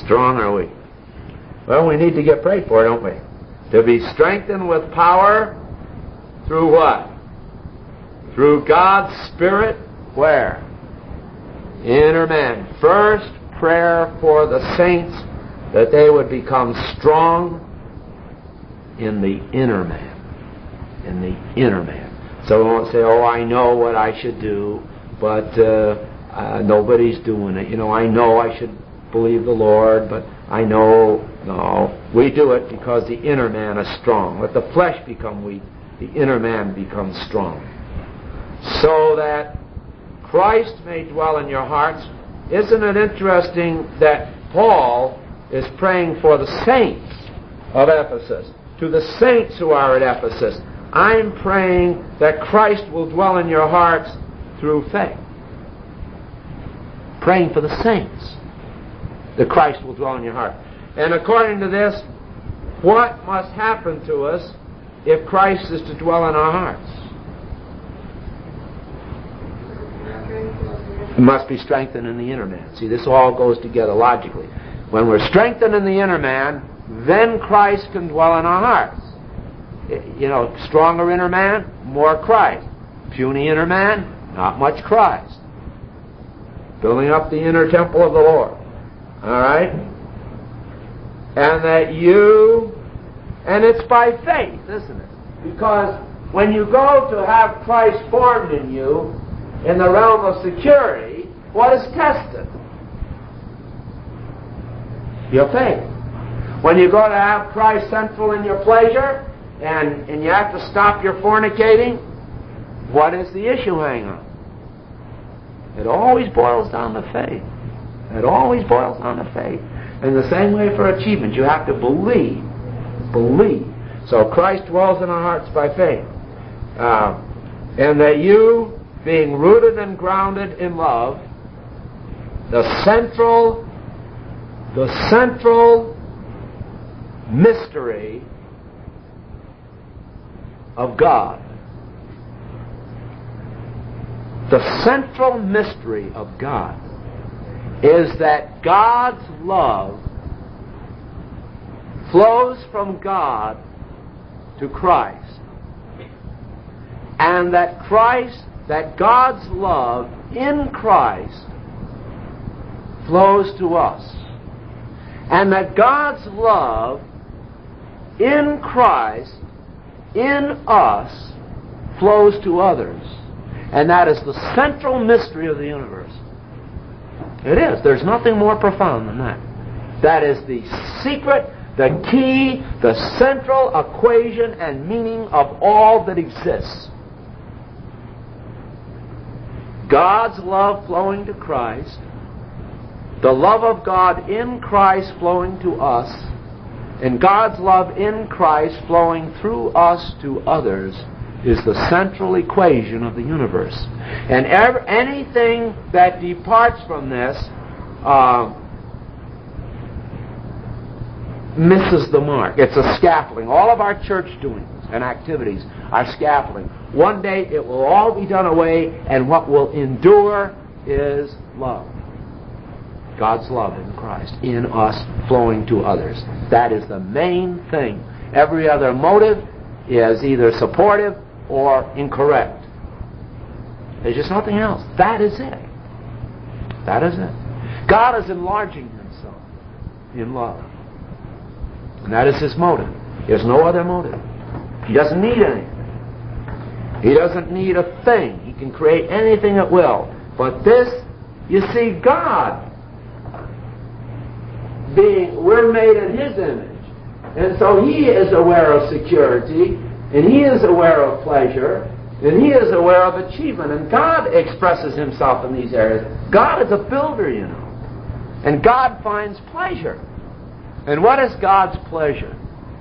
Strong or weak? Well, we need to get prayed for, don't we? To be strengthened with power through what? Through God's Spirit. Where? Inner man. First, prayer for the saints that they would become strong in the inner man. In the inner man. So we won't say, oh, I know what I should do, but uh, uh, nobody's doing it. You know, I know I should believe the Lord, but I know, no. We do it because the inner man is strong. Let the flesh become weak, the inner man becomes strong. So that Christ may dwell in your hearts. Isn't it interesting that Paul is praying for the saints of Ephesus? To the saints who are at Ephesus, I'm praying that Christ will dwell in your hearts through faith. Praying for the saints that Christ will dwell in your heart. And according to this, what must happen to us if Christ is to dwell in our hearts? It must be strengthened in the inner man. See, this all goes together logically. When we're strengthened in the inner man, then Christ can dwell in our hearts. You know, stronger inner man, more Christ. Puny inner man, not much Christ. Building up the inner temple of the Lord. All right? And that you, and it's by faith, isn't it? Because when you go to have Christ formed in you, in the realm of security, what is tested? Your faith. When you go to have Christ central in your pleasure, and, and you have to stop your fornicating, what is the issue hang on? It always boils down to faith. It always boils down to faith. In the same way for achievement, you have to believe. Believe. So Christ dwells in our hearts by faith. Uh, and that you, being rooted and grounded in love, the central, the central mystery of God, the central mystery of God is that God's love flows from God to Christ, and that Christ that God's love in Christ flows to us. And that God's love in Christ, in us, flows to others. And that is the central mystery of the universe. It is. There's nothing more profound than that. That is the secret, the key, the central equation and meaning of all that exists. God's love flowing to Christ, the love of God in Christ flowing to us, and God's love in Christ flowing through us to others is the central equation of the universe. And ever, anything that departs from this uh, misses the mark. It's a scaffolding. All of our church doings and activities are scaffolding. One day it will all be done away, and what will endure is love. God's love in Christ, in us, flowing to others. That is the main thing. Every other motive is either supportive or incorrect. There's just nothing else. That is it. That is it. God is enlarging Himself in love. And that is His motive. There's no other motive. He doesn't need anything. He doesn't need a thing. He can create anything at will. But this, you see, God, being, we're made in His image. And so He is aware of security, and He is aware of pleasure, and He is aware of achievement. And God expresses Himself in these areas. God is a builder, you know. And God finds pleasure. And what is God's pleasure?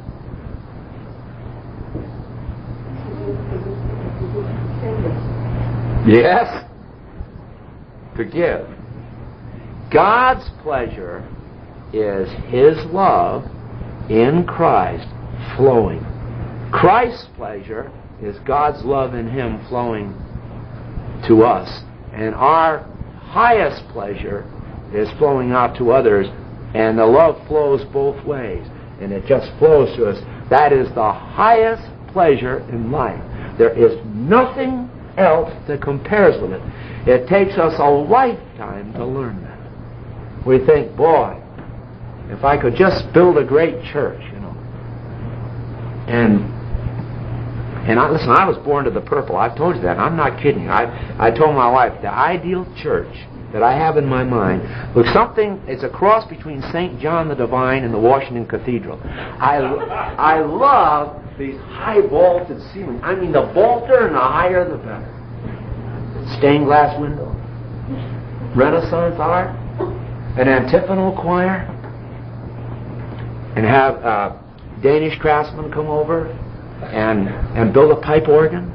Yes? To give. God's pleasure is His love in Christ flowing. Christ's pleasure is God's love in Him flowing to us. And our highest pleasure is flowing out to others And the love flows both ways. And it just flows to us. That is the highest pleasure in life. There is nothing else that compares with it. It takes us a lifetime to learn that. We think, boy, if I could just build a great church, you know. And and I, listen, I was born to the purple. I've told you that. I'm not kidding you. I, I told my wife, the ideal church that I have in my mind looks something, it's a cross between Saint John the Divine and the Washington Cathedral. I, I love these high vaulted ceilings. I mean, the vaulter and the higher the better. Stained glass window, Renaissance art, an antiphonal choir, and have uh, Danish craftsmen come over and and build a pipe organ.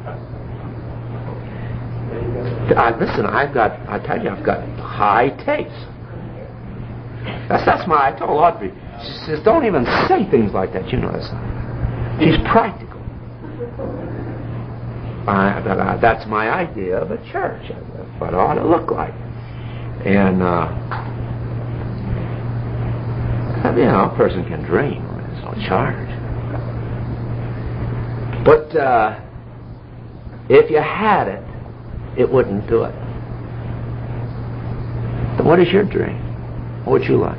I, listen, I've got, I tell you, I've got high taste. That's that's my, I told Audrey, she says, don't even say things like that, you know this. She's practical. I, but, uh, that's my idea of a church. That's what it ought to look like. And, uh, you know, a person can dream. There's no charge. But uh, if you had it, it wouldn't do it. Then what is your dream? What would you like?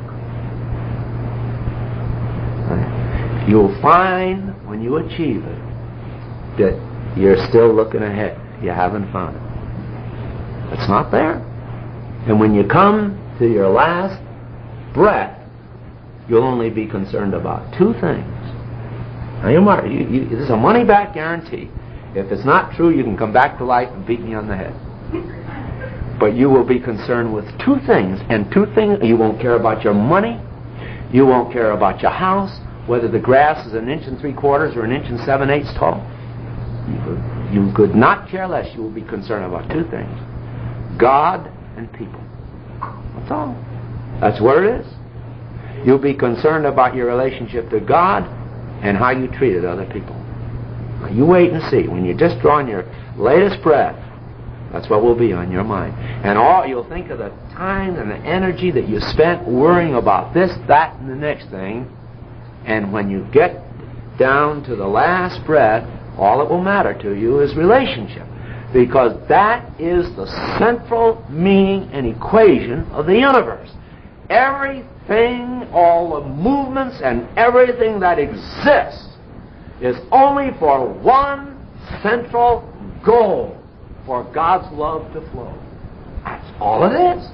Right? You'll find when you achieve it that you're still looking ahead. You haven't found it. It's not there. And when you come to your last breath, you'll only be concerned about two things. Now, you, you, you, this is a money-back guarantee. If it's not true, you can come back to life and beat me on the head. But you will be concerned with two things, and two things, you won't care about your money, you won't care about your house, whether the grass is an inch and three quarters or an inch and seven eighths tall. You could, you could not care less. You will be concerned about two things: God and people. That's all. That's where it is. You'll be concerned about your relationship to God and how you treated other people. Now, you wait and see. When you're just drawing your latest breath, that's what will be on your mind. And all you'll think of the time and the energy that you spent worrying about this, that, and the next thing. And when you get down to the last breath, all that will matter to you is relationship. Because that is the central meaning and equation of the universe. Everything, all the movements and everything that exists is only for one central goal: for God's love to flow. That's all it is.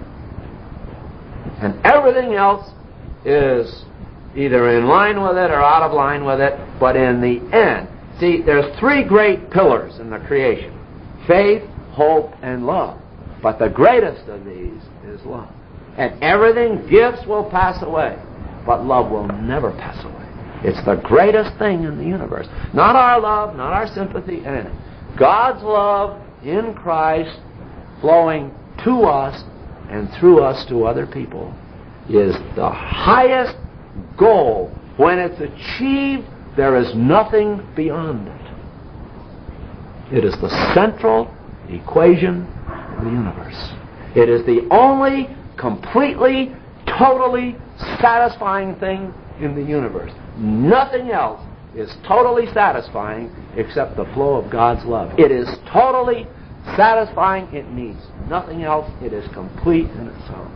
And everything else is either in line with it or out of line with it. But in the end, see, there's three great pillars in the creation: faith, hope, and love. But the greatest of these is love. And everything, gifts will pass away, but love will never pass away. It's the greatest thing in the universe. Not our love, not our sympathy, anything. God's love in Christ flowing to us and through us to other people is the highest goal. When it's achieved, there is nothing beyond it. It is the central equation of the universe. It is the only completely, totally satisfying thing in the universe. Nothing else is totally satisfying except the flow of God's love. It is totally satisfying. It needs nothing else. It is complete in itself.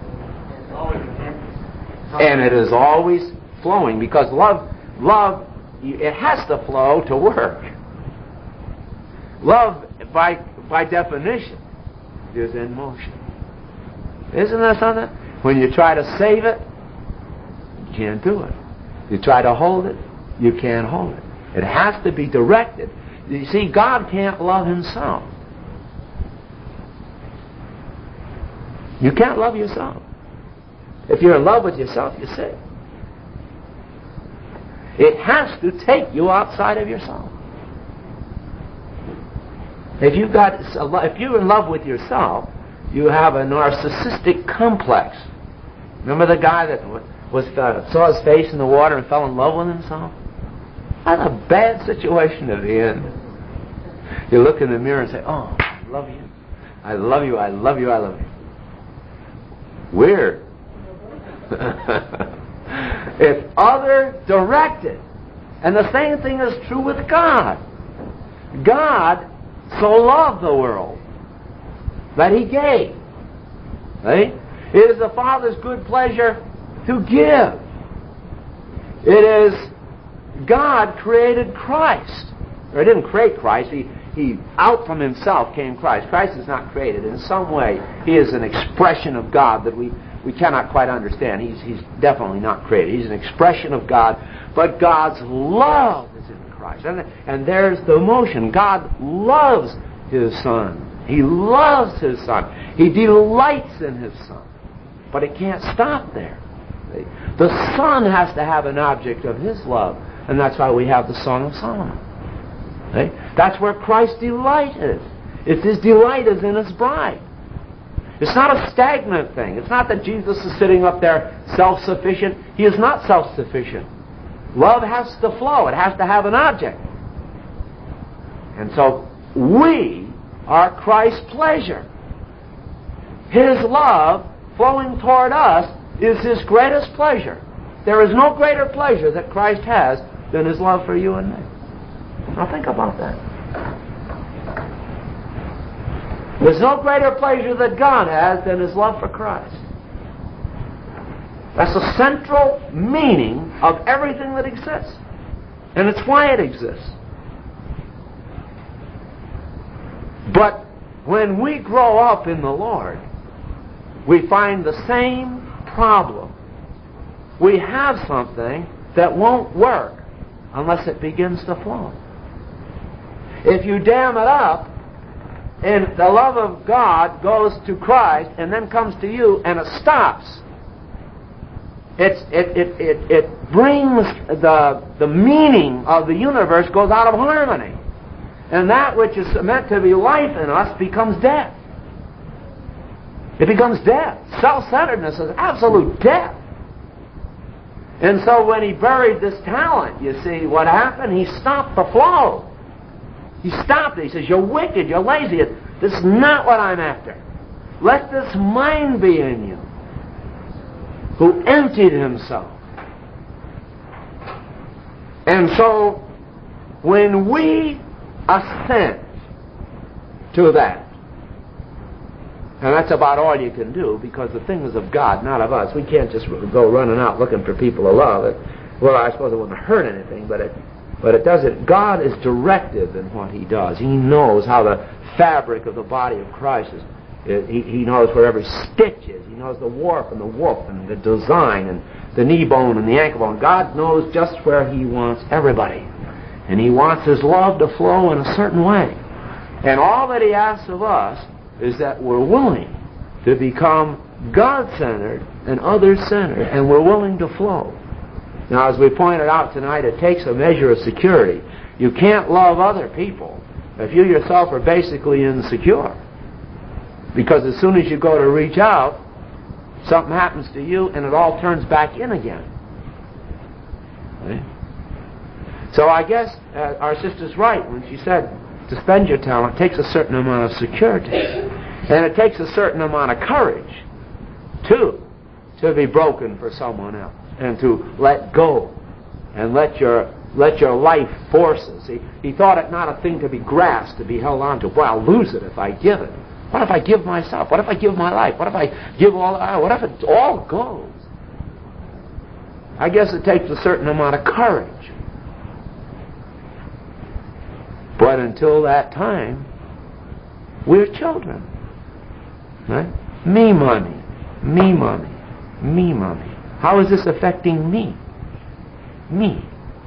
And it is always flowing, because love, love, it has to flow to work. Love, by by definition, is in motion. Isn't that something? When you try to save it, you can't do it. You try to hold it, you can't hold it. It has to be directed. You see, God can't love himself. You can't love yourself. If you're in love with yourself, you're sick. It has to take you outside of yourself. If you've got, if you're in love with yourself, you have a narcissistic complex. Remember the guy that was uh, saw his face in the water and fell in love with himself? That's a bad situation to be in. You look in the mirror and say, "Oh, I love you. I love you. I love you. I love you." Weird. It's other-directed. And the same thing is true with God. God so loved the world that He gave. Right? It is the Father's good pleasure to give. It is God created Christ. Or He didn't create Christ. He, he out from Himself came Christ. Christ is not created. In some way, He is an expression of God that we, we cannot quite understand. He's, he's definitely not created. He's an expression of God. But God's love is in Christ. And, and there's the emotion. God loves His Son. He loves His Son. He delights in His Son. But it can't stop there. The Son has to have an object of His love. And that's why we have the Song of Solomon. That's where Christ's delight is. It's His delight is in His bride. It's not a stagnant thing. It's not that Jesus is sitting up there self-sufficient. He is not self-sufficient. Love has to flow. It has to have an object. And so we are Christ's pleasure. His love flowing toward us is His greatest pleasure. There is no greater pleasure that Christ has than His love for you and me. Now think about that. There's no greater pleasure that God has than His love for Christ. That's the central meaning of everything that exists. And it's why it exists. But when we grow up in the Lord, we find the same problem. We have something that won't work unless it begins to flow. If you dam it up, and the love of God goes to Christ and then comes to you and it stops, it's, it, it, it, it brings the, the meaning of the universe goes out of harmony. And that which is meant to be life in us becomes death. It becomes death. Self-centeredness is absolute death. And so when He buried this talent, you see what happened? He stopped the flow. He stopped it. He says, you're wicked, you're lazy. This is not what I'm after. Let this mind be in you, who emptied Himself. And so when we assent to that, and that's about all you can do, because the thing is of God, not of us. We can't just go running out looking for people to love. It, well, I suppose it wouldn't hurt anything, but it But it doesn't. God is directive in what He does. He knows how the fabric of the body of Christ is. It, he, he knows where every stitch is. He knows the warp and the woof and the design and the knee bone and the ankle bone. God knows just where He wants everybody. And He wants His love to flow in a certain way. And all that He asks of us is that we're willing to become God-centered and others-centered, and we're willing to flow. Now, as we pointed out tonight, it takes a measure of security. You can't love other people if you yourself are basically insecure. Because as soon as you go to reach out, something happens to you and it all turns back in again. Okay? So I guess uh, our sister's right when she said to spend your talent takes a certain amount of security. And it takes a certain amount of courage, too, to be broken for someone else. And to let go, and let your let your life forces. He, he thought it not a thing to be grasped, to be held on to. Boy, I'll lose it if I give it. What if I give myself? What if I give my life? What if I give all? What if it all goes? I guess it takes a certain amount of courage. But until that time, we're children. Right? Me money, me money, me money. How is this affecting me? Me.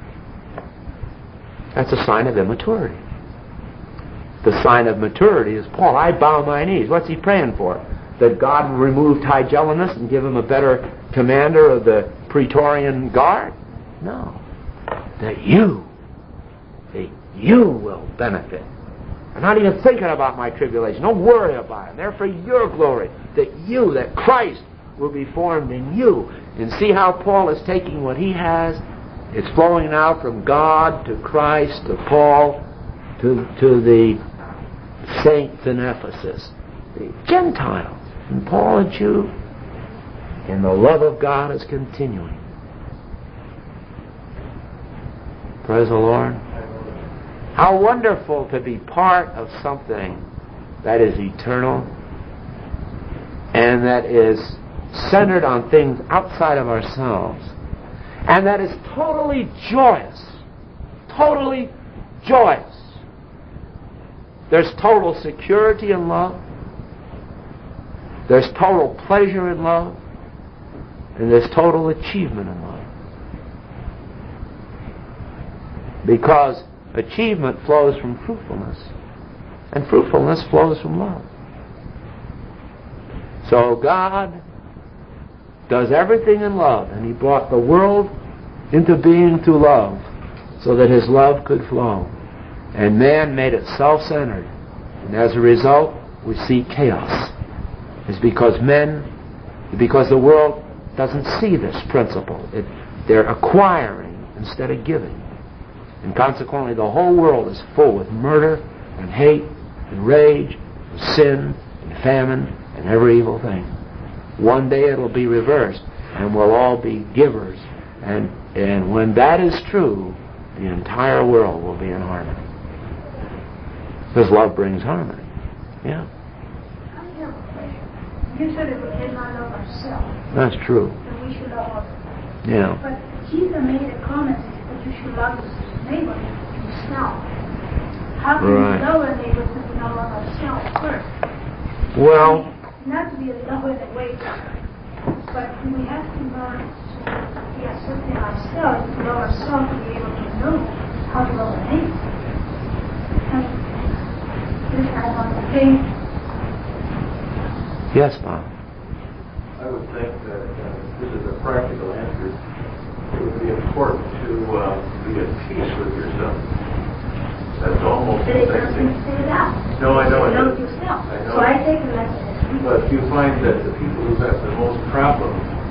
That's a sign of immaturity. The sign of maturity is, Paul, I bow my knees. What's he praying for? That God will remove Tigellinus and give him a better commander of the Praetorian Guard? No. That you, that you will benefit. I'm not even thinking about my tribulation. Don't worry about it. They're for your glory. That you, that Christ will be formed in you. And see how Paul is taking what he has. It's flowing now from God to Christ to Paul to, to the saints in Ephesus, the Gentiles, and Paul a Jew. And the love of God is continuing. Praise the Lord. How wonderful to be part of something that is eternal and that is centered on things outside of ourselves, and that is totally joyous. Totally joyous. There's total security in love. There's total pleasure in love. And there's total achievement in love. Because achievement flows from fruitfulness. And fruitfulness flows from love. So God does everything in love. And He brought the world into being through love, so that His love could flow. And man made it self-centered. And as a result, we see chaos. It's because men, because the world doesn't see this principle. It, they're acquiring instead of giving. And consequently, the whole world is full with murder and hate and rage and sin and famine and every evil thing. One day it'll be reversed, and we'll all be givers. And, and when that is true, the entire world will be in harmony. Because love brings harmony. Yeah. You said that we cannot love ourselves. That's true. And we should love others. Yeah. But Jesus made a comment that you should love your neighbor yourself. How can Right. we love our neighbor if we not love ourselves first? Well, I mean, not to be a lover in a way, but we have to learn to be accepting ourselves, to love ourselves, to be able to know how to love our neighbor. And this I want to think. yes, Bob. I would think that uh, this is a practical answer. It would be important to uh, be at peace with yourself. That's almost But the it same doesn't thing. say that. No, I know You it know doesn't. yourself. I know. So I take it as a But you find that the people who have the most problem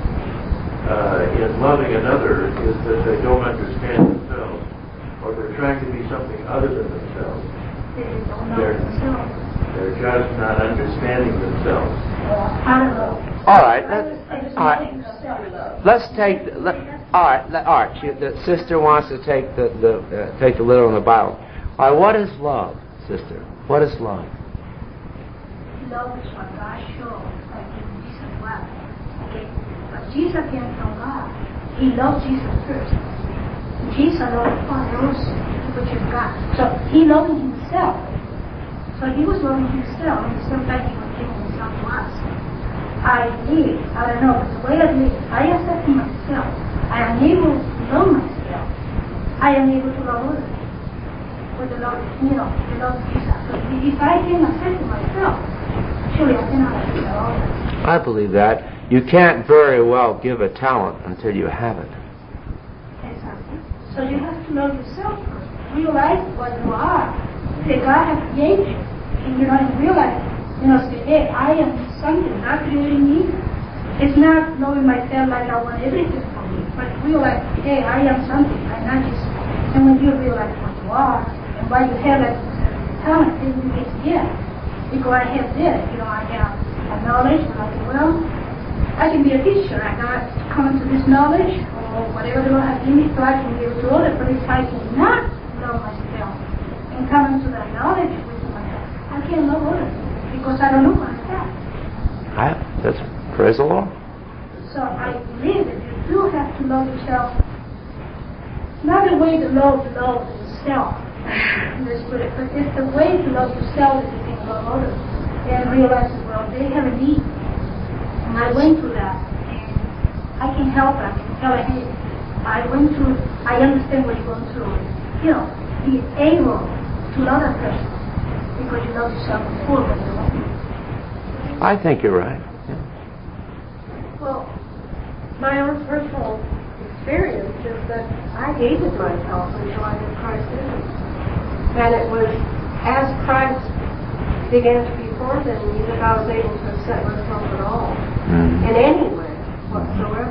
uh, in loving another is that they don't understand themselves, or they're trying to be something other than themselves. they don't know They're- themselves. They're just not understanding themselves. I don't know. All right. Let's, I just all know right. yourself. Let's take. Let, all right. Let, all right. She, the sister wants to take the, the uh, take the literal in the Bible. All right. What is love, sister? What is love? Love is what God showed, like in Jesus' love. Okay? But Jesus came from God. He loved Jesus first. Jesus loved the Father also, which is God. So he loved himself. So he was loving himself, and sometimes he was giving himself to us. I live, I don't know, but the way I live, I accept myself. I am able to love myself. I am able to love others. With the love, you know, the love of Jesus. So if I can accept myself, surely I cannot accept others. I believe that. You can't very well give a talent until you have it. Exactly. So you have to love yourself first. Realize what you are. Say, God has created you. And you know, and realize, you know, say, hey, I am something. God created me. It's not knowing myself like I want everything from me, but realize, hey, I am something. I'm not just. And when you realize what you are, and why you have that talent, then you get yeah. Because I have this, you know, I have a knowledge, and I say, well, I can be a teacher. I got to come to this knowledge, or whatever the Lord has given me, so I can give it to others. But if I cannot love myself and come into that knowledge with myself, I can't love others because I don't know myself. I, that's praise the Lord. So I believe that you do have to love yourself. Not the way to love love yourself, the spirit, but it's the way to love yourself that you can love others and realize, well, they have a need. And I went through that, and I can help them. I can tell them, hey, I went through, I understand what you're going through. You know, be able to love that person because you love yourself before when you love you. I think you're right. Yeah. Well, my own personal experience is that I hated myself until I met Christ in me. And it was as Christ began to be formed in me that I was able to accept myself at all, Mm. in any way whatsoever.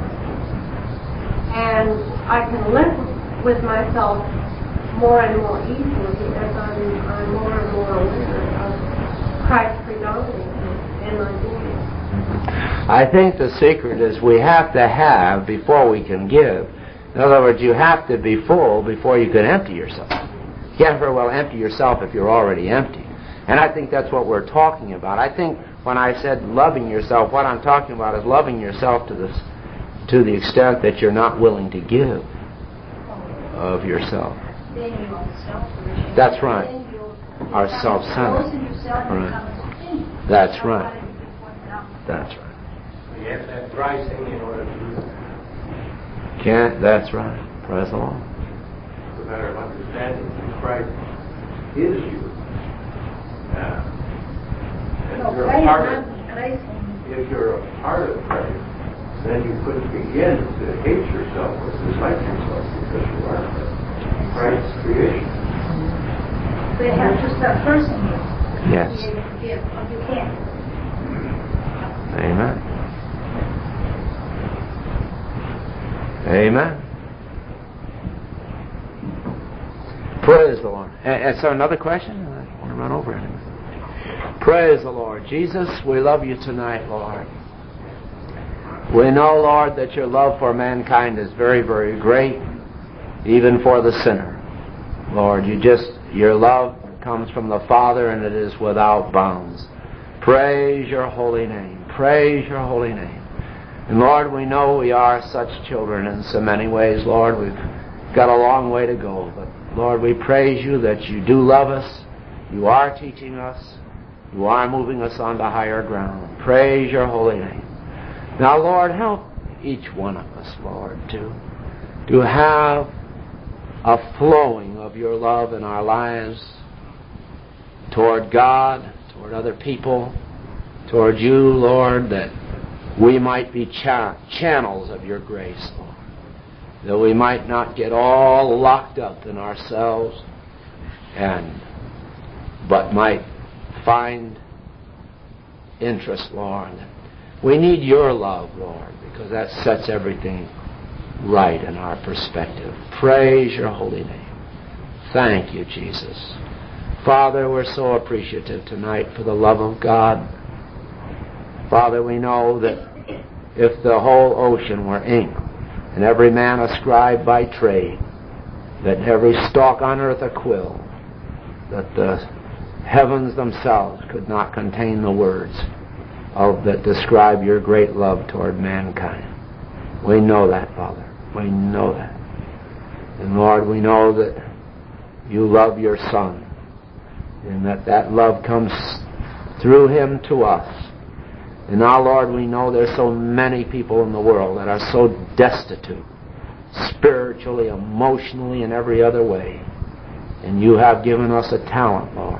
And I can live with myself more and more easily as I'm, I'm more and more aware of Christ predominating in my being. I think the secret is we have to have before we can give. In other words, you have to be full before you can empty yourself. You can't very well empty yourself if you're already empty. And I think that's what we're talking about. I think when I said loving yourself, what I'm talking about is loving yourself to the, to the extent that you're not willing to give of yourself. Then you are selfish. That's right. Then you Are self-centered. Right. That's right. That's right. You have to have Christ in you in order to do that. Can't, that's right. Praise the Lord. It's a matter of understanding that Christ is you. Yeah. And No, if you're a Christ part not of, Christ in you. if you're a part of Christ, then you couldn't begin to hate yourself or dislike yourself because you are Christ's creation. So you have to start first in you. Yes. To be able to give, or you can't. Amen. Amen. Praise the Lord. And, and so another question? I don't want to run over it. Praise the Lord. Jesus, we love you tonight, Lord. We know, Lord, that your love for mankind is very, very great, even for the sinner. Lord, you just, your love comes from the Father and it is without bounds. Praise your holy name. Praise your holy name. And Lord, we know we are such children in so many ways, Lord. We've got a long way to go. But Lord, we praise you that you do love us. You are teaching us. You are moving us onto higher ground. Praise your holy name. Now, Lord, help each one of us, Lord, to, to have a flowing of your love in our lives toward God, toward other people, toward you, Lord, that we might be cha- channels of your grace, Lord. That we might not get all locked up in ourselves, and but might find interest, Lord. We need your love, Lord, because that sets everything right in our perspective. Praise your holy name. Thank you, Jesus. Father, we're so appreciative tonight for the love of God. Father, we know that if the whole ocean were ink, and every man a scribe by trade, that every stalk on earth a quill, that the heavens themselves could not contain the words of that describe your great love toward mankind. We know that, Father. We know that. And Lord, we know that you love your Son, and that that love comes through him to us. And now, Lord, we know there's so many people in the world that are so destitute, spiritually, emotionally, and every other way. And you have given us a talent, Lord.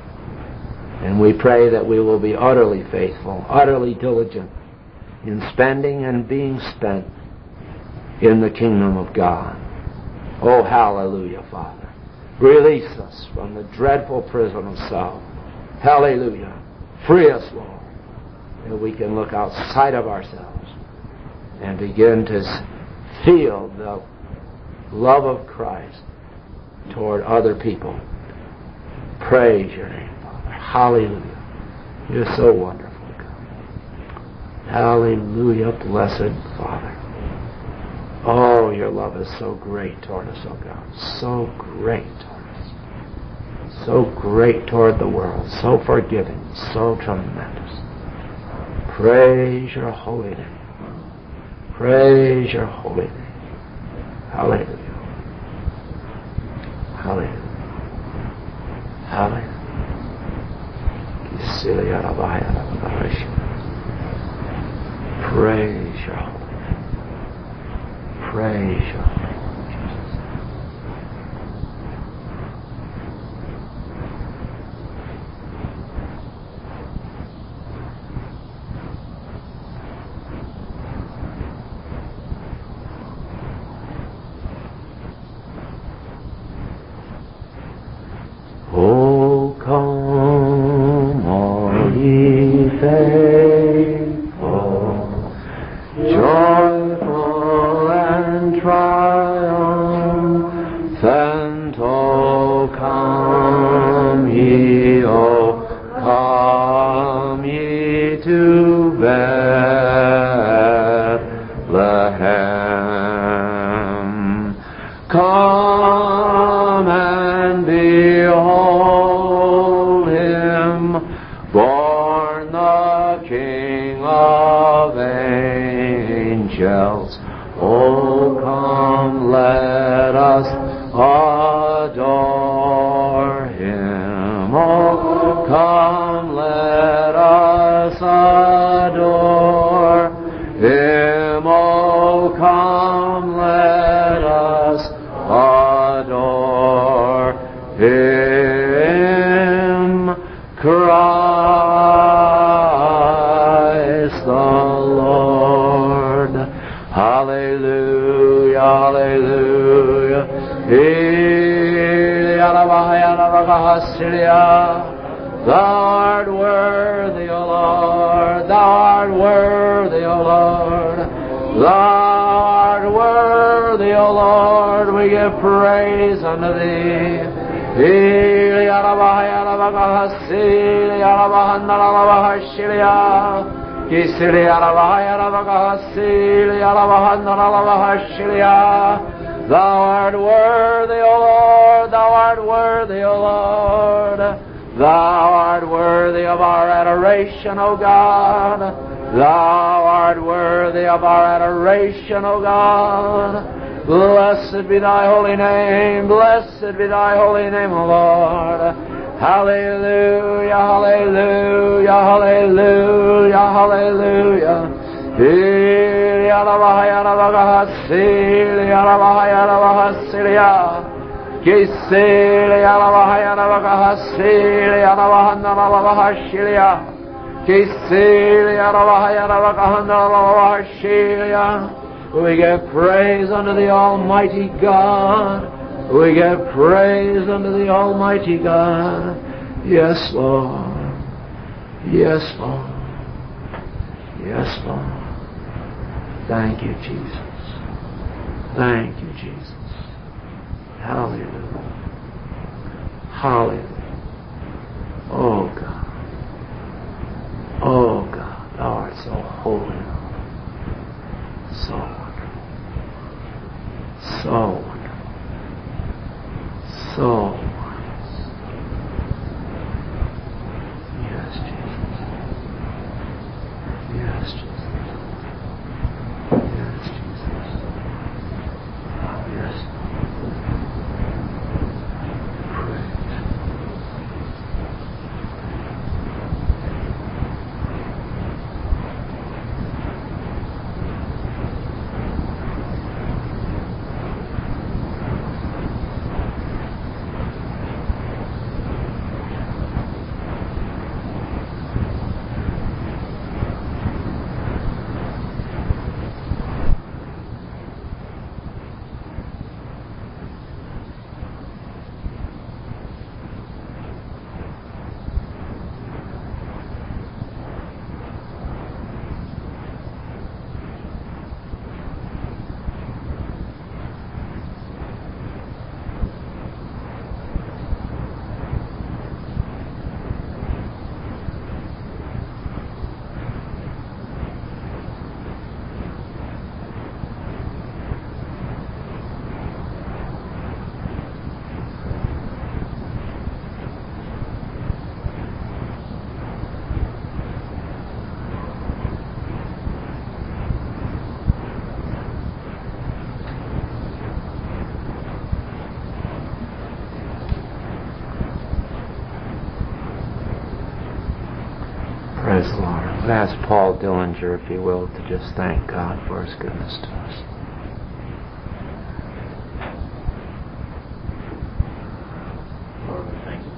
And we pray that we will be utterly faithful, utterly diligent in spending and being spent in the kingdom of God. Oh, hallelujah, Father. Release us from the dreadful prison of self. Hallelujah. Free us, Lord, that we can look outside of ourselves and begin to feel the love of Christ toward other people. Praise your name, Father. Hallelujah. You're so wonderful, God. Hallelujah, blessed Father. Oh, your love is so great toward us, oh God. So great toward us. So great toward the world. So forgiving. So tremendous. Praise your holy name. Praise your holy name. Hallelujah. Hallelujah. Hallelujah. Praise your holy name. Praise your holy name. Oh, come, all ye faithful, joyful and triumphant. ourselves. Oh, come, let us adore Him. Oh, come, let us adore Him. Oh, come, let us adore Him. Christ the Lord. Hallelujah, hallelujah. Thou art worthy, O Lord. Thou art worthy, O Lord. Thou art worthy, O Lord. We give praise unto Thee. Thou art worthy, O Lord. Thou art worthy, O Lord. Thou art worthy of our adoration, O God. Thou art worthy of our adoration, O God. Blessed be Thy holy name. Blessed be Thy holy name, O Lord. Hallelujah, hallelujah, hallelujah, hallelujah. We give praise unto the Almighty God. We give praise unto the Almighty God. Yes, Lord. Yes, Lord. Yes, Lord. Thank you, Jesus. Thank you, Jesus. Hallelujah. Hallelujah. Oh, God. Oh, God. Thou art so holy. So wonderful. So wonderful. So wise. Yes, Jesus. Yes, Jesus. Yes, Jesus. Yes. Praise. Praise the Lord. I'll ask Paul Dillinger, if he will, to just thank God for His goodness to us. Lord, we thank you.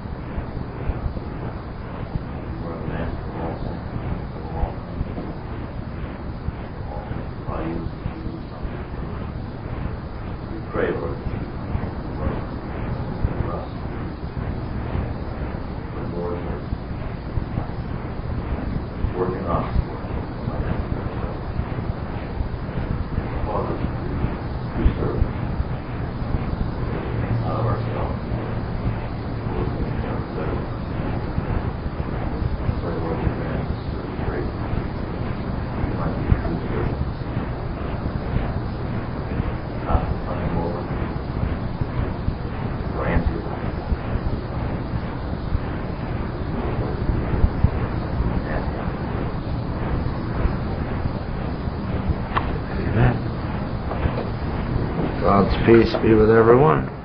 You are the master of all things, of all things. All things by you, you do something. We pray, Lord, that you work for us. But Lord, that work in us, Lord, like that. Cause us to serve out of ourselves. Lord, we never said it. Pray, Lord, you grant us the grace. We might be true servants. Not to find more, Peace be with everyone.